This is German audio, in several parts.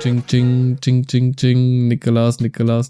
Ching, ching, ching, ching, ching. Nikolaus.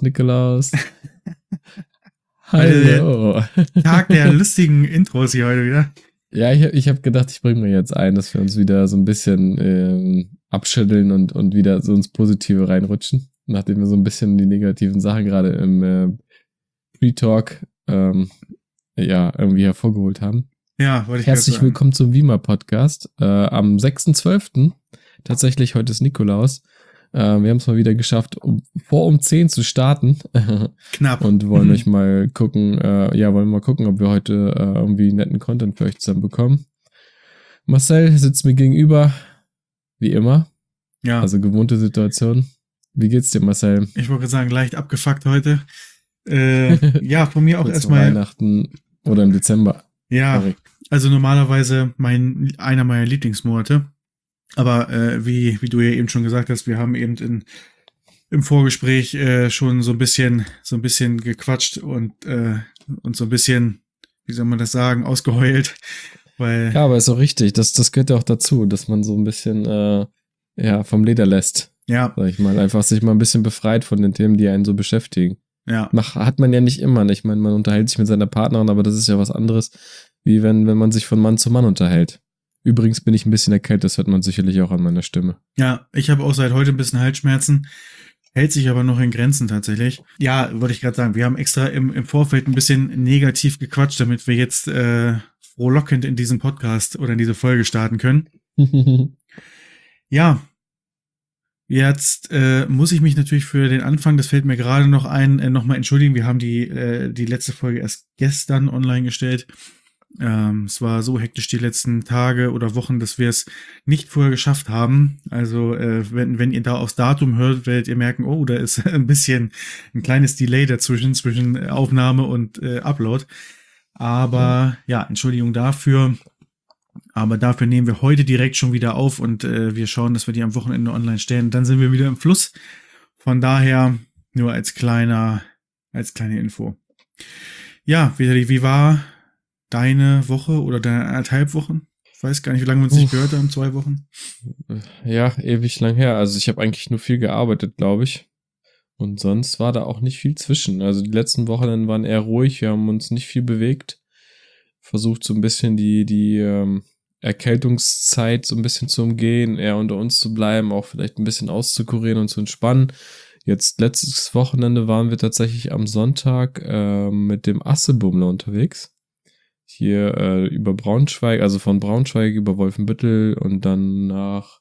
Hallo. Tag der lustigen Intros hier heute wieder. Ja, ich hab gedacht, ich bringe mir jetzt ein, dass wir uns wieder so ein bisschen abschütteln und wieder so ins Positive reinrutschen. Nachdem wir so ein bisschen die negativen Sachen gerade im Pre-Talk irgendwie hervorgeholt haben. Ja, wollte ich Herzlich willkommen zum Wima-Podcast. Am 6.12. Tatsächlich, heute ist Nikolaus. Wir haben es mal wieder geschafft, um 10 zu starten. Knapp. Und wollen euch mal gucken, ob wir heute irgendwie netten Content für euch zusammen bekommen. Marcel sitzt mir gegenüber, wie immer. Ja. Also gewohnte Situation. Wie geht's dir, Marcel? Ich wollte sagen, leicht abgefuckt heute. Ja, von mir auch erstmal. Weihnachten oder im Dezember. Ja, Sorry. also normalerweise einer meiner Lieblingsmonate. Aber wie du ja eben schon gesagt hast, wir haben eben im Vorgespräch schon so ein bisschen gequatscht und so ein bisschen, wie soll man das sagen, ausgeheult. Weil Ja, aber ist auch richtig. Das gehört ja auch dazu, dass man so ein bisschen vom Leder lässt. ja, Sag ich mal. Einfach sich mal ein bisschen befreit von den Themen, die einen so beschäftigen. ja, Hat man ja nicht immer. Ich meine, man unterhält sich mit seiner Partnerin, aber das ist ja was anderes, wie wenn man sich von Mann zu Mann unterhält. Übrigens bin ich ein bisschen erkältet, das hört man sicherlich auch an meiner Stimme. ja, ich habe auch seit heute ein bisschen Halsschmerzen, hält sich aber noch in Grenzen tatsächlich. Ja, wollte ich gerade sagen, wir haben extra im Vorfeld ein bisschen negativ gequatscht, damit wir jetzt frohlockend in diesen Podcast oder in diese Folge starten können. Ja, jetzt muss ich mich natürlich für den Anfang, das fällt mir gerade noch ein, nochmal entschuldigen. Wir haben die letzte Folge erst gestern online gestellt. Es war so hektisch die letzten Tage oder Wochen, dass wir es nicht vorher geschafft haben. Also wenn ihr da aufs Datum hört, werdet ihr merken, oh, da ist ein kleines Delay dazwischen, zwischen Aufnahme und Upload. Aber ja, Entschuldigung dafür. Aber dafür nehmen wir heute direkt schon wieder auf und wir schauen, dass wir die am Wochenende online stellen. Dann sind wir wieder im Fluss. Von daher nur als kleine Info. Ja, Vitali, wie war deine Woche oder deine 1,5 Wochen? Ich weiß gar nicht, wie lange wir uns nicht gehört haben, 2 Wochen. Ja, ewig lang her. Also ich habe eigentlich nur viel gearbeitet, glaube ich. Und sonst war da auch nicht viel zwischen. Also die letzten Wochenenden waren eher ruhig. Wir haben uns nicht viel bewegt. Versucht so ein bisschen die Erkältungszeit so ein bisschen zu umgehen, eher unter uns zu bleiben, auch vielleicht ein bisschen auszukurieren und zu entspannen. Jetzt letztes Wochenende waren wir tatsächlich am Sonntag mit dem Assebummler unterwegs. Hier über Braunschweig, also von Braunschweig über Wolfenbüttel und dann nach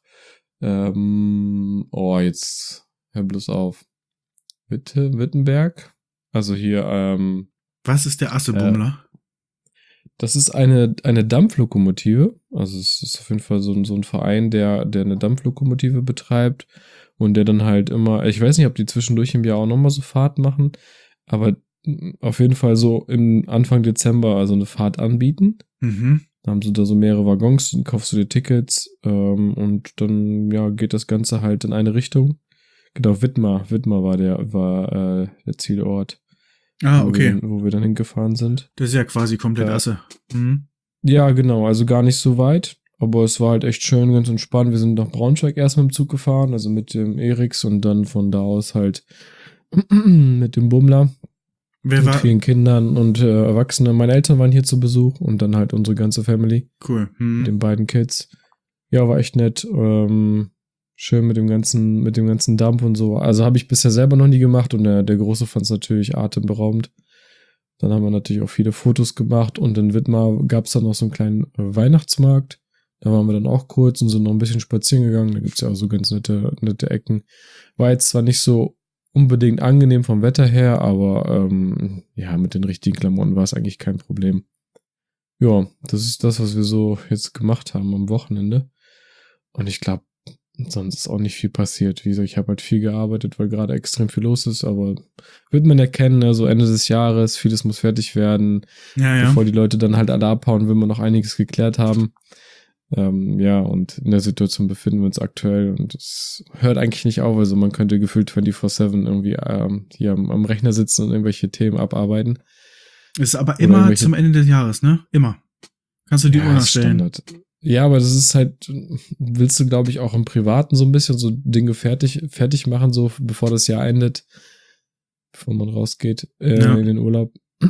jetzt hör bloß auf. Wittenberg. Also hier Was ist der Assebummler? das ist eine Dampflokomotive. Also es ist auf jeden Fall so ein Verein, der eine Dampflokomotive betreibt und der dann halt immer, ich weiß nicht, ob die zwischendurch im Jahr auch nochmal so Fahrten machen, aber auf jeden Fall so im Anfang Dezember also eine Fahrt anbieten. Mhm. Da haben sie da so mehrere Waggons, dann kaufst du dir Tickets und dann geht das Ganze halt in eine Richtung. Genau, Wittmar war der Zielort. Okay. Wo wir dann hingefahren sind. Das ist ja quasi komplett Asse. Mhm. Ja, genau, also gar nicht so weit, aber es war halt echt schön, ganz entspannt. Wir sind nach Braunschweig erst mit dem Zug gefahren, also mit dem Eriks und dann von da aus halt mit dem Bummler. Wer mit war? vielen Kindern und Erwachsenen. Meine Eltern waren hier zu Besuch und dann halt unsere ganze Family. Cool. Mit den beiden Kids. Ja, war echt nett. Schön mit dem ganzen Dampf und so. Also habe ich bisher selber noch nie gemacht und der Große fand es natürlich atemberaubend. Dann haben wir natürlich auch viele Fotos gemacht und in Wittmar gab es dann noch so einen kleinen Weihnachtsmarkt. Da waren wir dann auch kurz und sind noch ein bisschen spazieren gegangen. Da gibt's ja auch so ganz nette Ecken. War jetzt zwar nicht so unbedingt angenehm vom Wetter her, aber mit den richtigen Klamotten war es eigentlich kein Problem. Ja, das ist das, was wir so jetzt gemacht haben am Wochenende. Und ich glaube, sonst ist auch nicht viel passiert. Wie gesagt, ich habe halt viel gearbeitet, weil gerade extrem viel los ist, aber wird man erkennen, ne? So Ende des Jahres, vieles muss fertig werden. Ja. Bevor die Leute dann halt alle abhauen, will man noch einiges geklärt haben. Und in der Situation befinden wir uns aktuell und es hört eigentlich nicht auf, also man könnte gefühlt 24/7 irgendwie hier am Rechner sitzen und irgendwelche Themen abarbeiten. Ist aber immer zum Ende des Jahres, ne? Immer. Kannst du die Uhr nachstellen. Standard. Ja, aber das ist halt, willst du, glaube ich, auch im Privaten so ein bisschen so Dinge fertig machen, so bevor das Jahr endet, bevor man rausgeht Ja. in den Urlaub.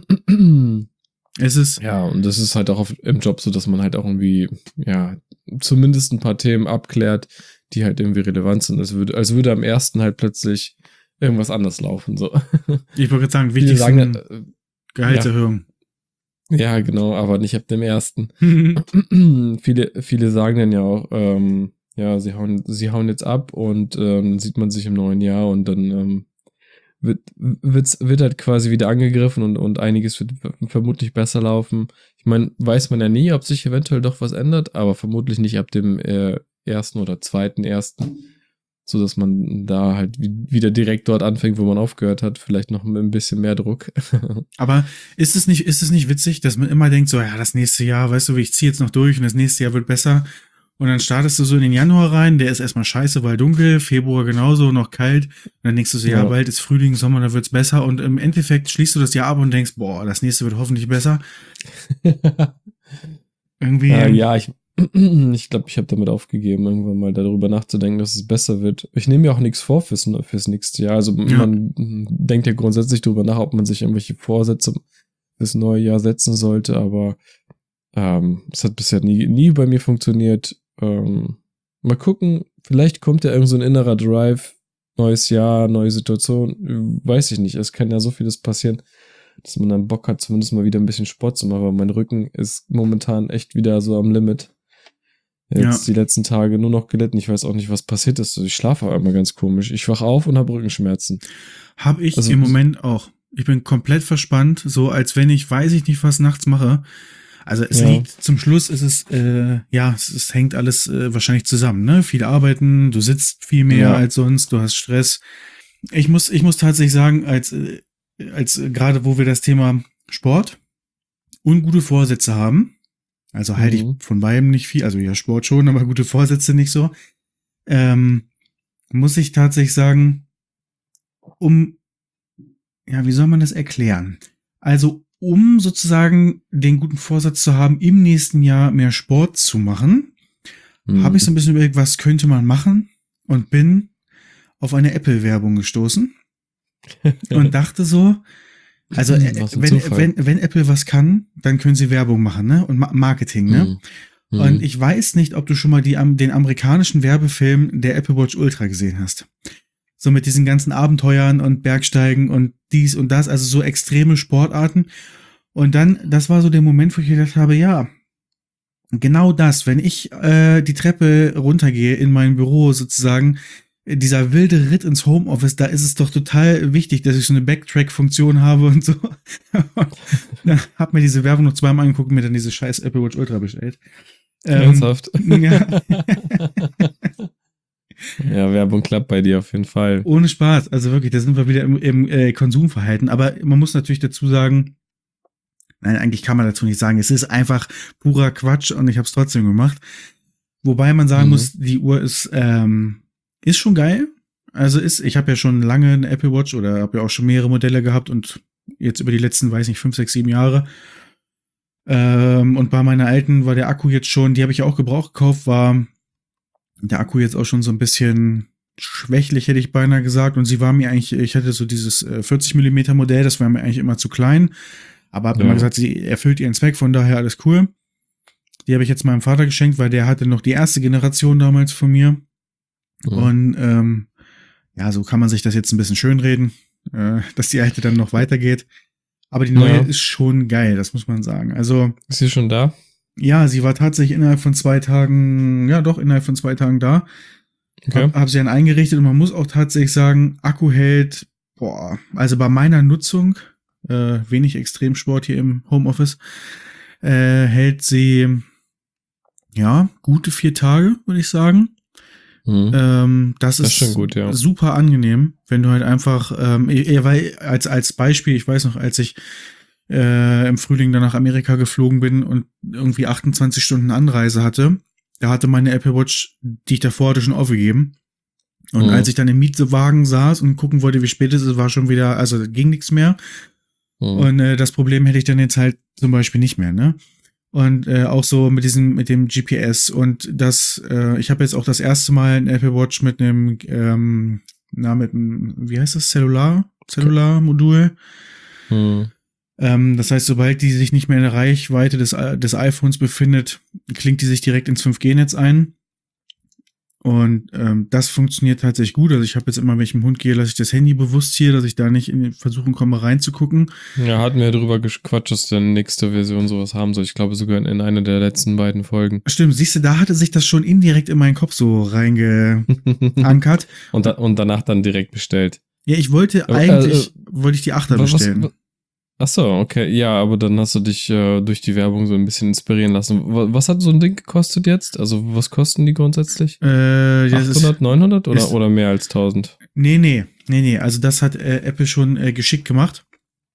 Es ist, Ja, und das ist halt auch im Job so, dass man halt auch irgendwie, ja, zumindest ein paar Themen abklärt, die halt irgendwie relevant sind. Als würde am ersten halt plötzlich irgendwas anders laufen. So. ich wollte gerade sagen, Viele wichtig sagen, sind Gehaltserhöhung. ja, genau, aber nicht ab dem ersten. Viele sagen dann ja auch, ja, sie hauen jetzt ab und dann sieht man sich im neuen Jahr und dann wird halt quasi wieder angegriffen und einiges wird vermutlich besser laufen. Ich meine, weiß man ja nie, ob sich eventuell doch was ändert, aber vermutlich nicht ab dem ersten oder zweiten ersten, so dass man da halt wieder direkt dort anfängt, wo man aufgehört hat, vielleicht noch mit ein bisschen mehr Druck. Aber ist es nicht witzig, dass man immer denkt, so, ja, das nächste Jahr, weißt du, ich ziehe jetzt noch durch und das nächste Jahr wird besser. Und dann startest du so in den Januar rein, der ist erstmal scheiße, weil dunkel, Februar genauso, noch kalt. Und dann denkst du so, ja, bald ist Frühling, Sommer, dann wird's besser. Und im Endeffekt schließt du das Jahr ab und denkst, boah, das nächste wird hoffentlich besser. Irgendwie. Ja, ich glaube, ich habe damit aufgegeben, irgendwann mal darüber nachzudenken, dass es besser wird. Ich nehme mir auch nichts vor fürs nächste Jahr. Also man denkt ja grundsätzlich darüber nach, ob man sich irgendwelche Vorsätze fürs neue Jahr setzen sollte, aber es hat bisher nie bei mir funktioniert. Mal gucken, vielleicht kommt ja irgend so ein innerer Drive, neues Jahr, neue Situation, weiß ich nicht. Es kann ja so vieles passieren, dass man dann Bock hat, zumindest mal wieder ein bisschen Sport zu machen, aber mein Rücken ist momentan echt wieder so am Limit. Jetzt die letzten Tage nur noch gelitten. Ich weiß auch nicht, was passiert ist. Ich schlafe aber immer ganz komisch. Ich wach auf und habe Rückenschmerzen. Habe ich im Moment auch. Ich bin komplett verspannt, so als wenn ich weiß ich nicht, was nachts mache. Also es liegt, zum Schluss ist es, es hängt alles wahrscheinlich zusammen, ne? Viel arbeiten, du sitzt viel mehr als sonst, du hast Stress. Ich muss tatsächlich sagen, als gerade wo wir das Thema Sport und gute Vorsätze haben, also halte ich von beidem nicht viel, also ja, Sport schon, aber gute Vorsätze nicht so, muss ich tatsächlich sagen, wie soll man das erklären? Also um sozusagen den guten Vorsatz zu haben, im nächsten Jahr mehr Sport zu machen, habe ich so ein bisschen überlegt, was könnte man machen, und bin auf eine Apple-Werbung gestoßen und dachte so, also wenn Apple was kann, dann können sie Werbung machen, ne? Und Marketing, ne? Und ich weiß nicht, ob du schon mal den amerikanischen Werbefilm der Apple Watch Ultra gesehen hast. So mit diesen ganzen Abenteuern und Bergsteigen und dies und das, also so extreme Sportarten. Und dann, das war so der Moment, wo ich gedacht habe, ja, genau das, wenn ich die Treppe runtergehe in mein Büro sozusagen, dieser wilde Ritt ins Homeoffice, da ist es doch total wichtig, dass ich so eine Backtrack-Funktion habe und so. Dann hab mir diese Werbung noch zweimal angeguckt und mir dann diese scheiß Apple Watch Ultra bestellt. Ernsthaft? Ja. Ja, Werbung klappt bei dir auf jeden Fall. Ohne Spaß, also wirklich, da sind wir wieder im Konsumverhalten. Aber man muss natürlich dazu sagen, nein, eigentlich kann man dazu nicht sagen, es ist einfach purer Quatsch und ich habe es trotzdem gemacht. Wobei man sagen muss, die Uhr ist schon geil. Also ich habe ja schon lange eine Apple Watch oder habe ja auch schon mehrere Modelle gehabt und jetzt über die letzten, 5, 6, 7 Jahre. Und bei meiner alten war der Akku jetzt schon, die habe ich ja auch gebraucht gekauft, war der Akku jetzt auch schon so ein bisschen schwächlich, hätte ich beinahe gesagt. Und sie war mir eigentlich, ich hatte so dieses 40 mm Modell, das war mir eigentlich immer zu klein. Aber habe immer gesagt, sie erfüllt ihren Zweck, von daher alles cool. Die habe ich jetzt meinem Vater geschenkt, weil der hatte noch die erste Generation damals von mir. Und so kann man sich das jetzt ein bisschen schönreden, dass die alte dann noch weitergeht. Aber die neue ist schon geil, das muss man sagen. Also ist sie schon da? Ja, sie war tatsächlich innerhalb von 2 Tagen da. Okay. Hab sie dann eingerichtet und man muss auch tatsächlich sagen, Akku hält, also bei meiner Nutzung, wenig Extremsport hier im Homeoffice, hält sie, gute 4 Tage, würde ich sagen. Das ist schon gut, ja. Super angenehm, wenn du halt einfach, weil als Beispiel, ich weiß noch, als ich im Frühling dann nach Amerika geflogen bin und irgendwie 28 Stunden Anreise hatte, da hatte meine Apple Watch, die ich davor hatte, schon aufgegeben. Und als ich dann im Mietwagen saß und gucken wollte, wie spät es ist, war schon wieder, also ging nichts mehr. Und das Problem hätte ich dann jetzt halt zum Beispiel nicht mehr, ne? Und auch so mit dem GPS. Und ich habe jetzt auch das erste Mal ein Apple Watch mit einem, wie heißt das, Cellular-Modul. Das heißt, sobald die sich nicht mehr in der Reichweite des iPhones befindet, klingt die sich direkt ins 5G-Netz ein. Und das funktioniert tatsächlich gut. Also ich habe jetzt immer, wenn ich mit dem Hund gehe, lasse ich das Handy bewusst hier, dass ich da nicht in die Versuchung komme, reinzugucken. Ja, hatten wir ja drüber gequatscht, dass die nächste Version sowas haben soll. Ich glaube sogar in einer der letzten beiden Folgen. Stimmt, siehst du, da hatte sich das schon indirekt in meinen Kopf so reingeankert. und danach dann direkt bestellt. Ja, ich wollte die 8er bestellen. Ach so, okay. Ja, aber dann hast du dich durch die Werbung so ein bisschen inspirieren lassen. Was hat so ein Ding gekostet jetzt? Also was kosten die grundsätzlich? 800, 900 oder mehr als 1000? Nee. Also das hat Apple schon geschickt gemacht.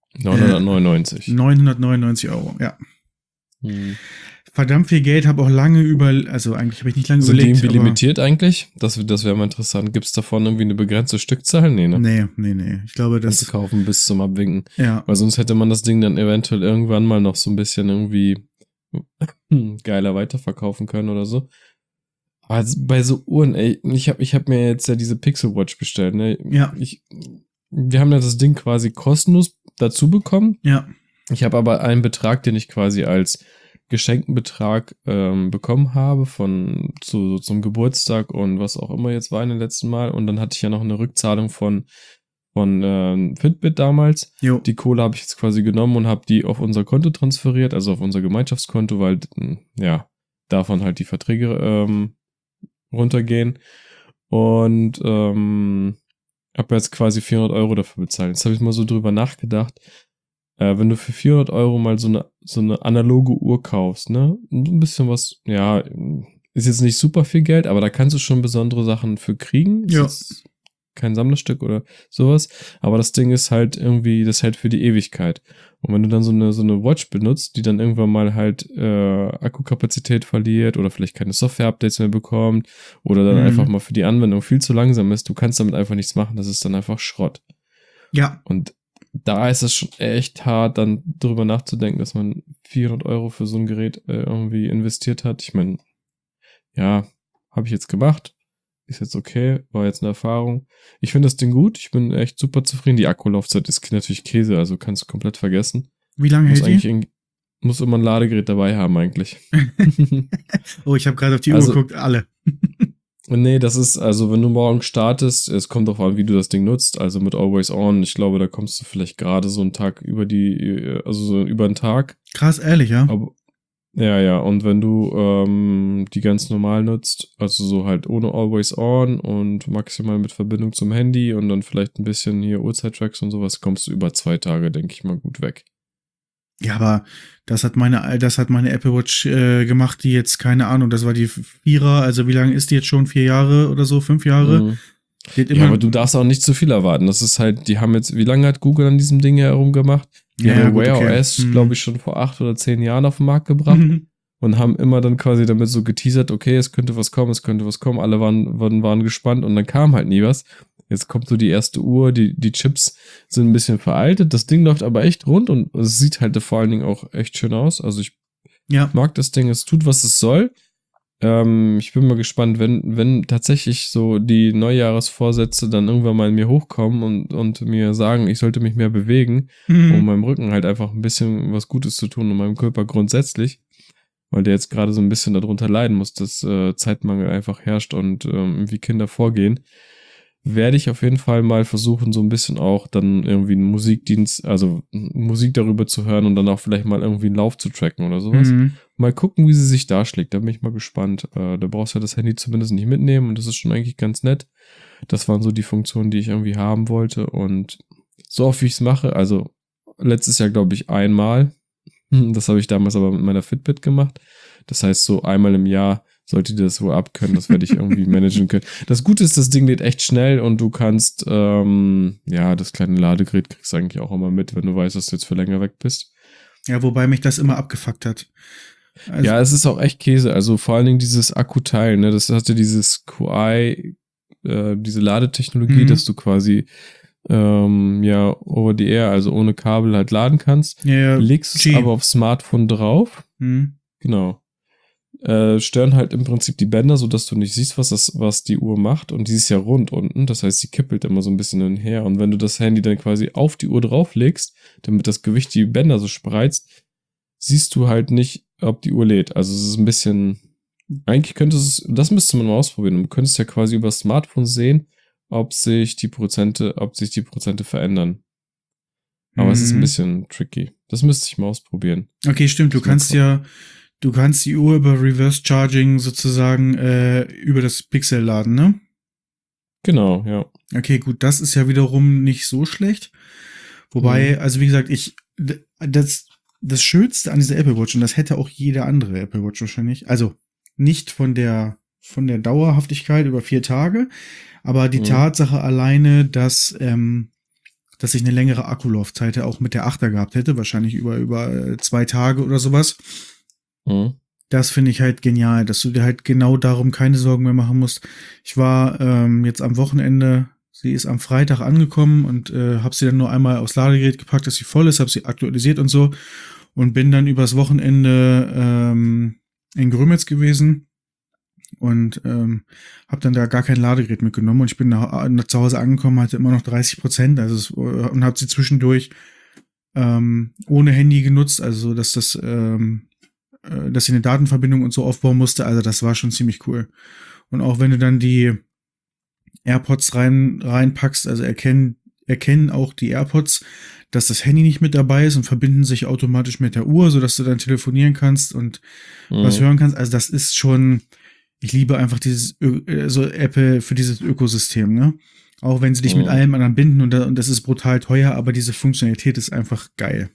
999. 999 €, ja. Verdammt viel Geld, habe auch also eigentlich habe ich nicht lange überlegt. Sind die limitiert eigentlich? Das wäre mal interessant. Gibt es davon irgendwie eine begrenzte Stückzahl? Nee, ne? Nee. Ich glaube, das... Kannst du kaufen bis zum Abwinken. Ja. Weil sonst hätte man das Ding dann eventuell irgendwann mal noch so ein bisschen irgendwie geiler weiterverkaufen können oder so. Also bei so Uhren, ey, ich hab mir jetzt ja diese Pixel Watch bestellt, ne? Ja. Wir haben ja das Ding quasi kostenlos dazu bekommen. Ja. Ich habe aber einen Betrag, den ich quasi als geschenkten Betrag bekommen habe zum Geburtstag und was auch immer jetzt war in den letzten Mal. Und dann hatte ich ja noch eine Rückzahlung von Fitbit damals. Jo. Die Kohle habe ich jetzt quasi genommen und habe die auf unser Konto transferiert, also auf unser Gemeinschaftskonto, weil ja davon halt die Verträge runtergehen. Und habe jetzt quasi 400 € dafür bezahlt. Jetzt habe ich mal so drüber nachgedacht. Wenn du für 400 € mal so eine analoge Uhr kaufst, ne? Ein bisschen was, ja, ist jetzt nicht super viel Geld, aber da kannst du schon besondere Sachen für kriegen. Ist ja. jetzt kein Sammlerstück oder sowas. Aber das Ding ist halt irgendwie, das hält für die Ewigkeit. Und wenn du dann so eine Watch benutzt, die dann irgendwann mal halt Akkukapazität verliert oder vielleicht keine Software-Updates mehr bekommt oder dann einfach mal für die Anwendung viel zu langsam ist, du kannst damit einfach nichts machen. Das ist dann einfach Schrott. Ja. Und da ist es schon echt hart, dann drüber nachzudenken, dass man 400 € für so ein Gerät irgendwie investiert hat. Ich meine, ja, habe ich jetzt gemacht. Ist jetzt okay, war jetzt eine Erfahrung. Ich finde das Ding gut, ich bin echt super zufrieden. Die Akkulaufzeit ist natürlich Käse, also kannst du komplett vergessen. Wie lange hält die? Muss immer ein Ladegerät dabei haben eigentlich. Oh, ich habe gerade auf die Uhr geguckt, alle. Nee, das ist, also wenn du morgen startest, es kommt drauf an, wie du das Ding nutzt, also mit Always On, ich glaube, da kommst du vielleicht gerade so einen Tag über einen Tag. Krass, ehrlich, ja? Aber, ja, und wenn du die ganz normal nutzt, also so halt ohne Always On und maximal mit Verbindung zum Handy und dann vielleicht ein bisschen hier Uhrzeit-Tracks und sowas, kommst du über 2 Tage, denke ich mal, gut weg. Ja, aber das hat meine Apple Watch gemacht, die jetzt, keine Ahnung, das war die 4er, also wie lange ist die jetzt schon? 4 Jahre oder so, 5 Jahre? Mhm. Ja, aber du darfst auch nicht zu viel erwarten. Das ist halt, die haben jetzt, wie lange hat Google an diesem Ding herumgemacht? Die haben Wear OS, glaube ich, schon vor 8 oder 10 Jahren auf den Markt gebracht und haben immer dann quasi damit so geteasert, okay, es könnte was kommen, alle waren gespannt und dann kam halt nie was. Jetzt kommt so die erste Uhr, die Chips sind ein bisschen veraltet, das Ding läuft aber echt rund und es sieht halt vor allen Dingen auch echt schön aus. Also ich mag das Ding, es tut, was es soll. Ich bin mal gespannt, wenn tatsächlich so die Neujahresvorsätze dann irgendwann mal in mir hochkommen und mir sagen, ich sollte mich mehr bewegen, um meinem Rücken halt einfach ein bisschen was Gutes zu tun und meinem Körper grundsätzlich, weil der jetzt gerade so ein bisschen darunter leiden muss, dass Zeitmangel einfach herrscht und wie Kinder vorgehen, werde ich auf jeden Fall mal versuchen, so ein bisschen auch dann irgendwie einen Musikdienst, also Musik darüber zu hören und dann auch vielleicht mal irgendwie einen Lauf zu tracken oder sowas. Mal gucken, wie sie sich darschlägt. Da bin ich mal gespannt. Da brauchst du ja das Handy zumindest nicht mitnehmen und das ist schon eigentlich ganz nett. Das waren so die Funktionen, die ich irgendwie haben wollte und so oft wie ich es mache, also letztes Jahr glaube ich einmal. Das habe ich damals aber mit meiner Fitbit gemacht. Das heißt, so einmal im Jahr sollte die das wohl abkönnen, das werde ich irgendwie managen können. Das Gute ist, das Ding lädt echt schnell und du kannst, das kleine Ladegerät kriegst du eigentlich auch immer mit, wenn du weißt, dass du jetzt für länger weg bist. Ja, wobei mich das immer abgefuckt hat. Also, ja, es ist auch echt Käse, also vor allen Dingen dieses Akkuteil, ne, das hatte dieses QI, diese Ladetechnologie, dass du quasi over the air, also ohne Kabel halt laden kannst. Ja, legst es aber aufs Smartphone drauf. Genau. Stören halt im Prinzip die Bänder, sodass du nicht siehst, was die Uhr macht. Und die ist ja rund unten, das heißt, sie kippelt immer so ein bisschen hin und her. Und wenn du das Handy dann quasi auf die Uhr drauflegst, damit das Gewicht die Bänder so spreizt, siehst du halt nicht, ob die Uhr lädt. Also es ist ein bisschen, eigentlich das müsste man mal ausprobieren. Du könntest ja quasi über das Smartphone sehen, ob sich die Prozente verändern. Aber es ist ein bisschen tricky. Das müsste ich mal ausprobieren. Okay, stimmt. Du kannst die Uhr über Reverse Charging sozusagen über das Pixel laden, ne? Genau, ja. Okay, gut, das ist ja wiederum nicht so schlecht. Wobei, also wie gesagt, das Schönste an dieser Apple Watch, und das hätte auch jede andere Apple Watch wahrscheinlich, also nicht von der Dauerhaftigkeit über 4 Tage, aber die Tatsache alleine, dass ich eine längere Akkulaufzeit auch mit der 8er gehabt hätte, wahrscheinlich über 2 Tage oder sowas. Das finde ich halt genial, dass du dir halt genau darum keine Sorgen mehr machen musst. Ich war jetzt am Wochenende, sie ist am Freitag angekommen und habe sie dann nur einmal aufs Ladegerät gepackt, dass sie voll ist, habe sie aktualisiert und so und bin dann übers Wochenende in Grömitz gewesen und habe dann da gar kein Ladegerät mitgenommen und ich bin nach zu Hause angekommen, hatte immer noch 30%, und habe sie zwischendurch ohne Handy genutzt, also dass ich eine Datenverbindung und so aufbauen musste, also das war schon ziemlich cool. Und auch wenn du dann die AirPods reinpackst, also erkennen auch die AirPods, dass das Handy nicht mit dabei ist und verbinden sich automatisch mit der Uhr, sodass du dann telefonieren kannst und was hören kannst. Also das ist schon, ich liebe einfach dieses Apple für dieses Ökosystem, ne? Auch wenn sie dich mit allem anderen binden und das ist brutal teuer, aber diese Funktionalität ist einfach geil.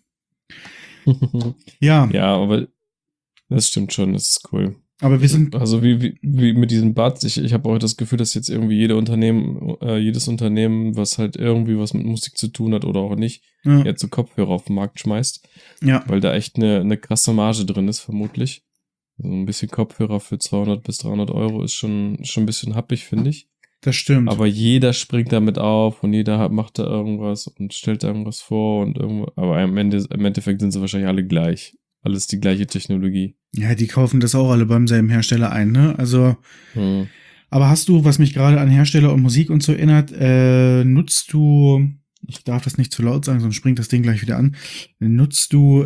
Ja. Ja, aber das stimmt schon, das ist cool. Aber wir sind. Also wie mit diesen Buds, ich habe auch das Gefühl, dass jetzt irgendwie jedes Unternehmen, was halt irgendwie was mit Musik zu tun hat oder auch nicht, jetzt so Kopfhörer auf den Markt schmeißt. Ja. Weil da echt eine krasse Marge drin ist, vermutlich. So ein bisschen Kopfhörer für 200 bis 300 Euro ist schon ein bisschen happig, finde ich. Das stimmt. Aber jeder springt damit auf und jeder macht da irgendwas und stellt da irgendwas vor und irgendwo. Aber im Endeffekt sind sie wahrscheinlich alle gleich. Alles die gleiche Technologie. Ja, die kaufen das auch alle beim selben Hersteller ein, ne? Also, aber hast du, was mich gerade an Hersteller und Musik und so erinnert, nutzt du, ich darf das nicht zu laut sagen, sonst springt das Ding gleich wieder an, nutzt du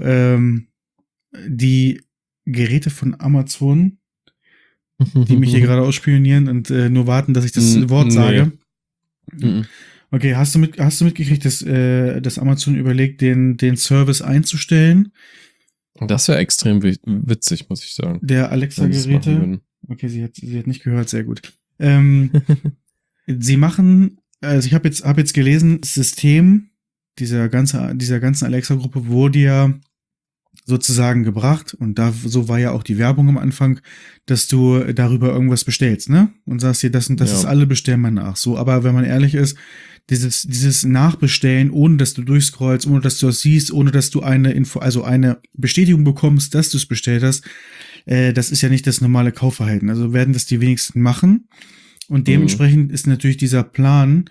die Geräte von Amazon, die mich hier gerade ausspionieren und nur warten, dass ich das Wort sage? Okay, hast du mitgekriegt, dass Amazon überlegt, den Service einzustellen? Das wäre extrem witzig, muss ich sagen. Der Alexa-Geräte. Okay, sie hat nicht gehört, sehr gut. Sie machen, also ich habe jetzt gelesen, das System dieser ganzen Alexa-Gruppe wurde ja sozusagen gebracht und so war ja auch die Werbung am Anfang, dass du darüber irgendwas bestellst, ne? Und sagst dir, das und das ist alle, bestell mal nach. So, aber wenn man ehrlich ist, dieses Nachbestellen, ohne dass du durchscrollst, ohne dass du das siehst, ohne dass du eine eine Bestätigung bekommst, dass du es bestellt hast, das ist ja nicht das normale Kaufverhalten. Also werden das die wenigsten machen. Und dementsprechend ist natürlich dieser Plan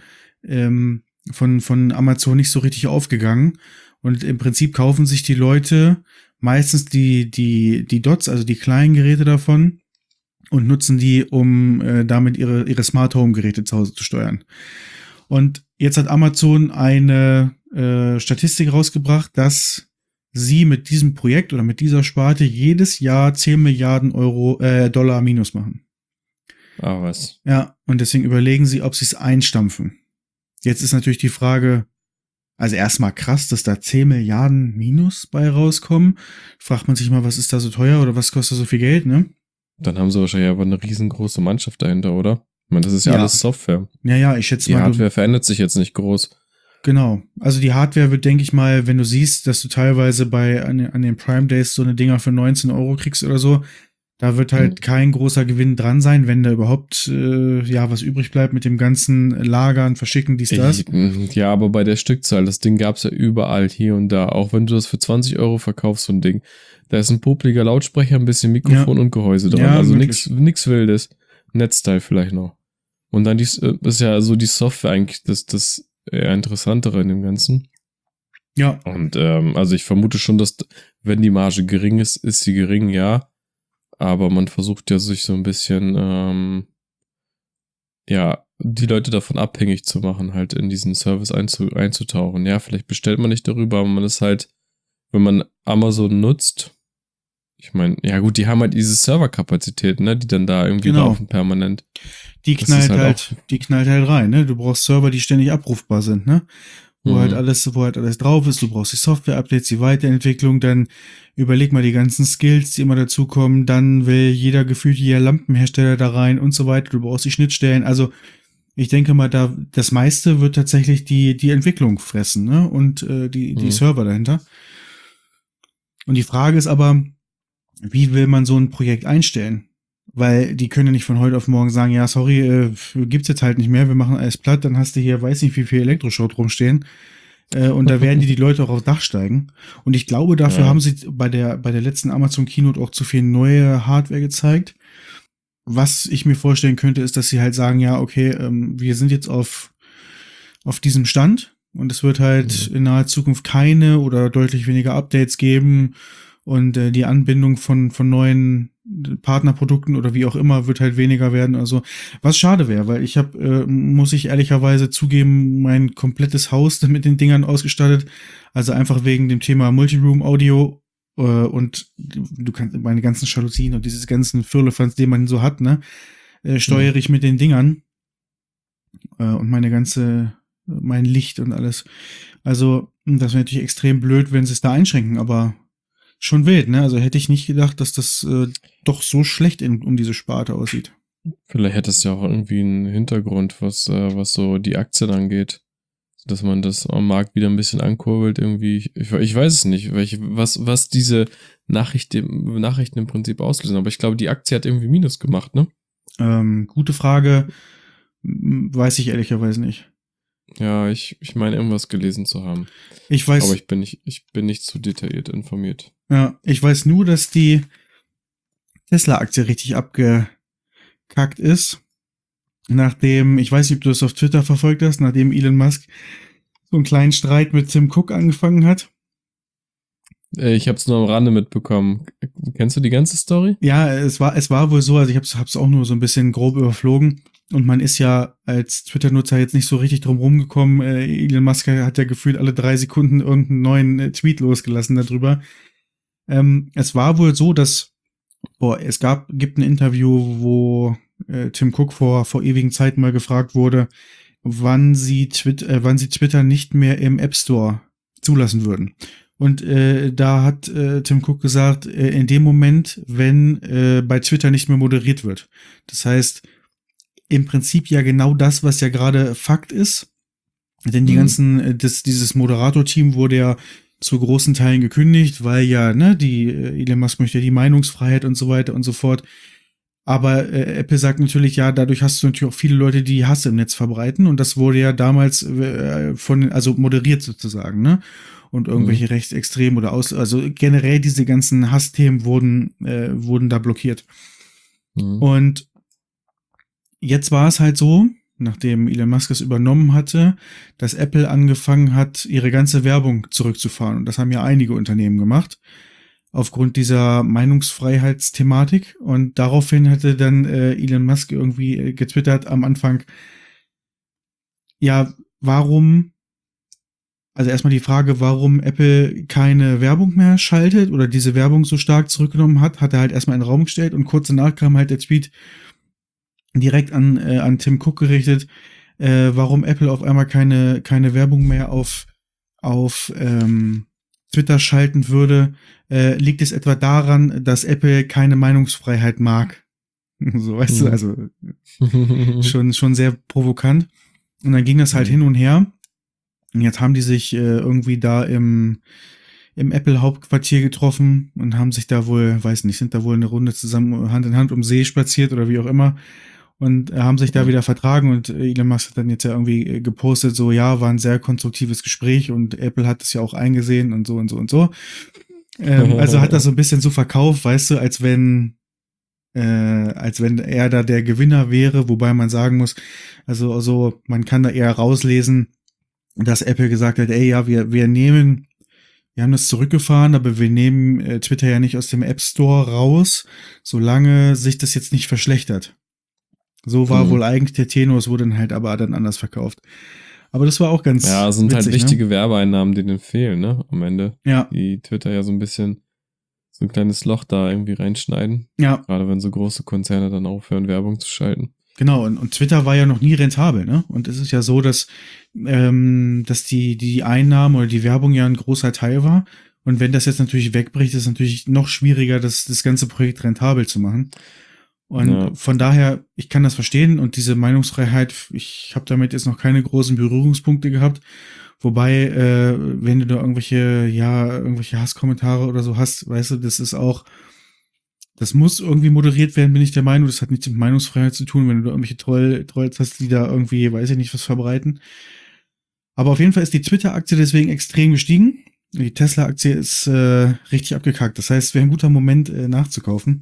von Amazon nicht so richtig aufgegangen. Und im Prinzip kaufen sich die Leute meistens die Dots, also die kleinen Geräte davon, und nutzen die, um damit ihre Smart Home Geräte zu Hause zu steuern. Und jetzt hat Amazon eine Statistik rausgebracht, dass sie mit diesem Projekt oder mit dieser Sparte jedes Jahr 10 Milliarden Dollar Minus machen. Ah, was? Ja, und deswegen überlegen sie, ob sie es einstampfen. Jetzt ist natürlich die Frage, also erstmal krass, dass da 10 Milliarden Minus bei rauskommen. Fragt man sich mal, was ist da so teuer oder was kostet so viel Geld, ne? Dann haben sie wahrscheinlich aber eine riesengroße Mannschaft dahinter, oder? Ich meine, das ist ja alles Software. Ja, ich schätze mal. Die Hardware verändert sich jetzt nicht groß. Genau. Also die Hardware wird, denke ich mal, wenn du siehst, dass du teilweise an den Prime Days so eine Dinger für 19 Euro kriegst oder so, da wird halt kein großer Gewinn dran sein, wenn da überhaupt was übrig bleibt mit dem ganzen Lagern, Verschicken, dies, das. Ja, aber bei der Stückzahl, das Ding gab's ja überall, hier und da. Auch wenn du das für 20 Euro verkaufst, so ein Ding. Da ist ein popliger Lautsprecher, ein bisschen Mikrofon und Gehäuse dran. Also nix Wildes. Netzteil vielleicht noch. Und dann ist ja so die Software eigentlich das eher Interessantere in dem Ganzen. Ja. Und also ich vermute schon, dass wenn die Marge gering ist, ist sie gering, ja. aber man versucht ja sich so ein bisschen, ja, die Leute davon abhängig zu machen, halt in diesen Service einzutauchen. Ja, vielleicht bestellt man nicht darüber, aber man ist halt, wenn man Amazon nutzt, ich meine, ja gut, die haben halt diese Serverkapazität, ne, die dann da irgendwie Genau. laufen permanent. Die Das ist knallt halt die knallt halt rein, ne? Du brauchst Server, die ständig abrufbar sind, ne? Wo halt alles drauf ist. Du brauchst die Software-Updates, die Weiterentwicklung, dann überleg mal die ganzen Skills, die immer dazukommen, dann will jeder Lampenhersteller da rein und so weiter. Du brauchst die Schnittstellen. Also, ich denke mal, das meiste wird tatsächlich die Entwicklung fressen, ne? Und die Server dahinter. Und die Frage ist aber, wie will man so ein Projekt einstellen? Weil die können ja nicht von heute auf morgen sagen, ja, sorry, gibt's jetzt halt nicht mehr, wir machen alles platt, dann hast du hier, weiß nicht, wie viel Elektroschrott rumstehen. Und da werden die Leute auch aufs Dach steigen. Und ich glaube, dafür haben sie bei der letzten Amazon Keynote auch zu viel neue Hardware gezeigt. Was ich mir vorstellen könnte, ist, dass sie halt sagen, ja, okay, wir sind jetzt auf diesem Stand und es wird halt in naher Zukunft keine oder deutlich weniger Updates geben und die Anbindung von neuen Partnerprodukten oder wie auch immer wird halt weniger werden. Also was schade wäre, weil ich habe, muss ich ehrlicherweise zugeben, mein komplettes Haus mit den Dingern ausgestattet. Also einfach wegen dem Thema Multiroom-Audio und du kannst meine ganzen Jalousien und dieses ganzen Firlefanz, den man so hat, ne, steuere ich mit den Dingern und mein Licht und alles. Also das wäre natürlich extrem blöd, wenn sie es da einschränken, aber schon wild, ne? Also hätte ich nicht gedacht, dass das doch so schlecht um diese Sparte aussieht. Vielleicht hätte es ja auch irgendwie einen Hintergrund, was so die Aktien angeht. Dass man das am Markt wieder ein bisschen ankurbelt irgendwie. Ich weiß es nicht, was diese Nachrichten im Prinzip auslösen. Aber ich glaube, die Aktie hat irgendwie Minus gemacht, ne? Gute Frage. Weiß ich ehrlicherweise nicht. Ja, ich meine, irgendwas gelesen zu haben. Ich weiß. Aber ich bin nicht zu detailliert informiert. Ja, ich weiß nur, dass die Tesla-Aktie richtig abgekackt ist. Nachdem, ich weiß nicht, ob du das auf Twitter verfolgt hast, nachdem Elon Musk so einen kleinen Streit mit Tim Cook angefangen hat. Ich habe es nur am Rande mitbekommen. Kennst du die ganze Story? Ja, es war wohl so, also ich hab's auch nur so ein bisschen grob überflogen. Und man ist ja als Twitter-Nutzer jetzt nicht so richtig drum rumgekommen. Elon Musk hat ja gefühlt alle 3 Sekunden irgendeinen neuen Tweet losgelassen darüber. Es war wohl so, dass gibt ein Interview, wo Tim Cook vor ewigen Zeiten mal gefragt wurde, wann sie Twitter nicht mehr im App Store zulassen würden. Und da hat Tim Cook gesagt, in dem Moment, wenn bei Twitter nicht mehr moderiert wird. Das heißt, im Prinzip ja genau das, was ja gerade Fakt ist. Denn dieses Moderator-Team wurde ja zu großen Teilen gekündigt, weil ja, ne, Elon Musk möchte die Meinungsfreiheit und so weiter und so fort. Aber Apple sagt natürlich, ja, dadurch hast du natürlich auch viele Leute, die Hass im Netz verbreiten. Und das wurde ja damals also moderiert sozusagen, ne? Und irgendwelche Rechtsextremen oder also generell diese ganzen Hassthemen wurden da blockiert. Und jetzt war es halt so, nachdem Elon Musk es übernommen hatte, dass Apple angefangen hat, ihre ganze Werbung zurückzufahren. Und das haben ja einige Unternehmen gemacht, aufgrund dieser Meinungsfreiheitsthematik. Und daraufhin hatte dann Elon Musk irgendwie getwittert am Anfang, ja, also erstmal die Frage, warum Apple keine Werbung mehr schaltet oder diese Werbung so stark zurückgenommen hat er halt erstmal in den Raum gestellt und kurz danach kam halt der Tweet direkt an Tim Cook gerichtet, warum Apple auf einmal keine Werbung mehr auf Twitter schalten würde. Liegt es etwa daran, dass Apple keine Meinungsfreiheit mag? So, weißt du, also schon sehr provokant. Und dann ging das halt hin und her. Und jetzt haben die sich irgendwie da im Apple-Hauptquartier getroffen und haben sich da wohl, weiß nicht, sind da wohl eine Runde zusammen Hand in Hand um See spaziert oder wie auch immer und haben sich da wieder vertragen und Elon Musk hat dann jetzt ja irgendwie gepostet, so, ja, war ein sehr konstruktives Gespräch und Apple hat es ja auch eingesehen und so und so und so. Also hat das so ein bisschen so verkauft, weißt du, als wenn er da der Gewinner wäre, wobei man sagen muss, also man kann da eher rauslesen, dass Apple gesagt hat, ey, ja, wir nehmen wir haben das zurückgefahren, aber wir nehmen Twitter ja nicht aus dem App Store raus, solange sich das jetzt nicht verschlechtert. So war wohl eigentlich der Tenor, es wurde dann halt aber dann anders verkauft. Aber das war auch ganz Ja, sind witzig, halt wichtige Werbeeinnahmen, die denen fehlen, ne? Am Ende. Ja. Die Twitter ja so ein bisschen so ein kleines Loch da irgendwie reinschneiden. Ja. Gerade wenn so große Konzerne dann aufhören, Werbung zu schalten. Genau, und Twitter war ja noch nie rentabel, ne? Und es ist ja so, dass die Einnahmen oder die Werbung ja ein großer Teil war. Und wenn das jetzt natürlich wegbricht, ist es natürlich noch schwieriger, das ganze Projekt rentabel zu machen. Und von daher, ich kann das verstehen und diese Meinungsfreiheit, ich habe damit jetzt noch keine großen Berührungspunkte gehabt. Wobei, wenn du da irgendwelche Hasskommentare oder so hast, weißt du, das muss irgendwie moderiert werden, bin ich der Meinung. Das hat nichts mit Meinungsfreiheit zu tun, wenn du da irgendwelche Trolls hast, die da irgendwie, weiß ich nicht, was verbreiten. Aber auf jeden Fall ist die Twitter-Aktie deswegen extrem gestiegen. Die Tesla-Aktie ist richtig abgekackt. Das heißt, es wäre ein guter Moment, nachzukaufen.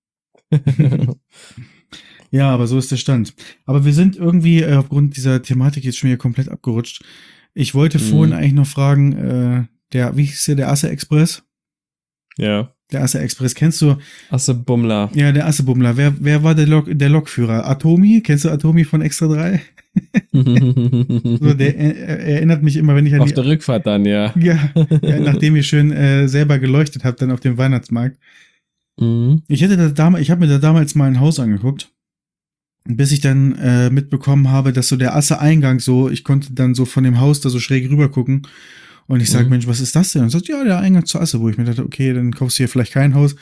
Ja, aber so ist der Stand. Aber wir sind irgendwie aufgrund dieser Thematik jetzt schon wieder komplett abgerutscht. Ich wollte vorhin eigentlich noch fragen, wie hieß der Asse Express? Ja. Der Asse Express, kennst du? Asse Bummler. Ja, der Asse Bummler. Wer war der Lokführer? Atomi? Kennst du Atomi von Extra 3? So, der erinnert mich immer, wenn ich an auf der Rückfahrt dann, ja. Ja, nachdem ich schön selber geleuchtet habe, dann auf dem Weihnachtsmarkt. Ich habe mir da damals mal ein Haus angeguckt, bis ich dann mitbekommen habe, dass so der Asse-Eingang so, ich konnte dann so von dem Haus da so schräg rüber gucken und ich sage, Mensch, was ist das denn? Und sagt, ja, der Eingang zur Asse, wo ich mir dachte, okay, dann kaufst du hier vielleicht kein Haus.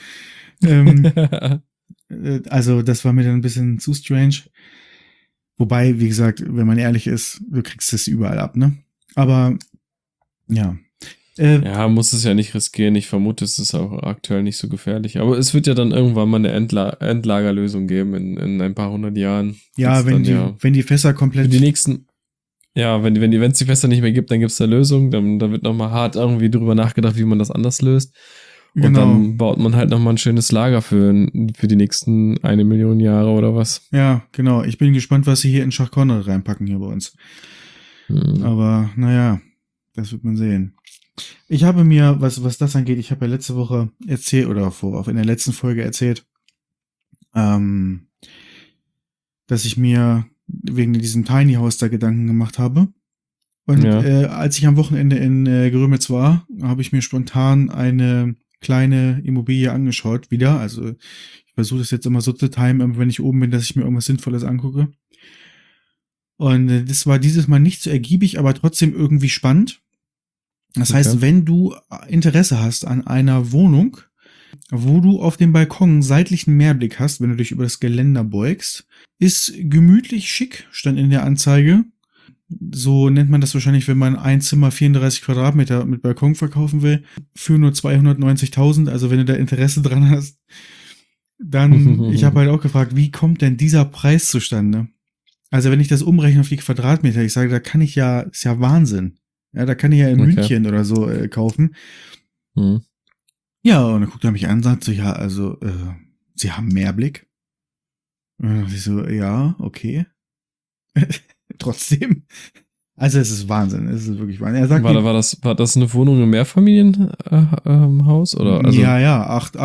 Also das war mir dann ein bisschen zu strange. Wobei, wie gesagt, wenn man ehrlich ist, du kriegst es überall ab, ne? Aber, ja. Ja, muss es ja nicht riskieren. Ich vermute, es ist auch aktuell nicht so gefährlich. Aber es wird ja dann irgendwann mal eine Endlagerlösung geben in ein paar hundert Jahren. Ja, wenn die Fässer komplett... Für die nächsten... Ja, wenn es die Fässer nicht mehr gibt, dann gibt es da Lösung. Dann wird nochmal hart irgendwie drüber nachgedacht, wie man das anders löst. Und dann baut man halt nochmal ein schönes Lager für die nächsten 1 Million Jahre oder was. Ja, genau. Ich bin gespannt, was sie hier in Schachkonne reinpacken hier bei uns. Aber, naja, das wird man sehen. Ich habe mir, was das angeht, ich habe ja letzte Woche erzählt, oder in der letzten Folge erzählt, dass ich mir wegen diesem Tiny House da Gedanken gemacht habe. Und als ich am Wochenende in Grömitz war, habe ich mir spontan eine kleine Immobilie angeschaut wieder. Also ich versuche das jetzt immer so zu timen, wenn ich oben bin, dass ich mir irgendwas Sinnvolles angucke. Und das war dieses Mal nicht so ergiebig, aber trotzdem irgendwie spannend. Das heißt, wenn du Interesse hast an einer Wohnung, wo du auf dem Balkon seitlichen Mehrblick hast, wenn du dich über das Geländer beugst, ist gemütlich schick, stand in der Anzeige. So nennt man das wahrscheinlich, wenn man ein Zimmer 34 Quadratmeter mit Balkon verkaufen will, für nur 290.000. Also wenn du da Interesse dran hast, dann, ich habe halt auch gefragt, wie kommt denn dieser Preis zustande? Also wenn ich das umrechne auf die Quadratmeter, ich sage, da kann ich ja, ist ja Wahnsinn. Ja, da kann ich ja in München oder so kaufen. Ja, und dann guckt er mich an und sagt so, ja, also, Sie haben Mehrblick? Und dann dachte ich so, ja, okay. Trotzdem. Also es ist Wahnsinn, es ist wirklich Wahnsinn. Er sagt, war das eine Wohnung im Mehrfamilienhaus? Oder? Also ja, acht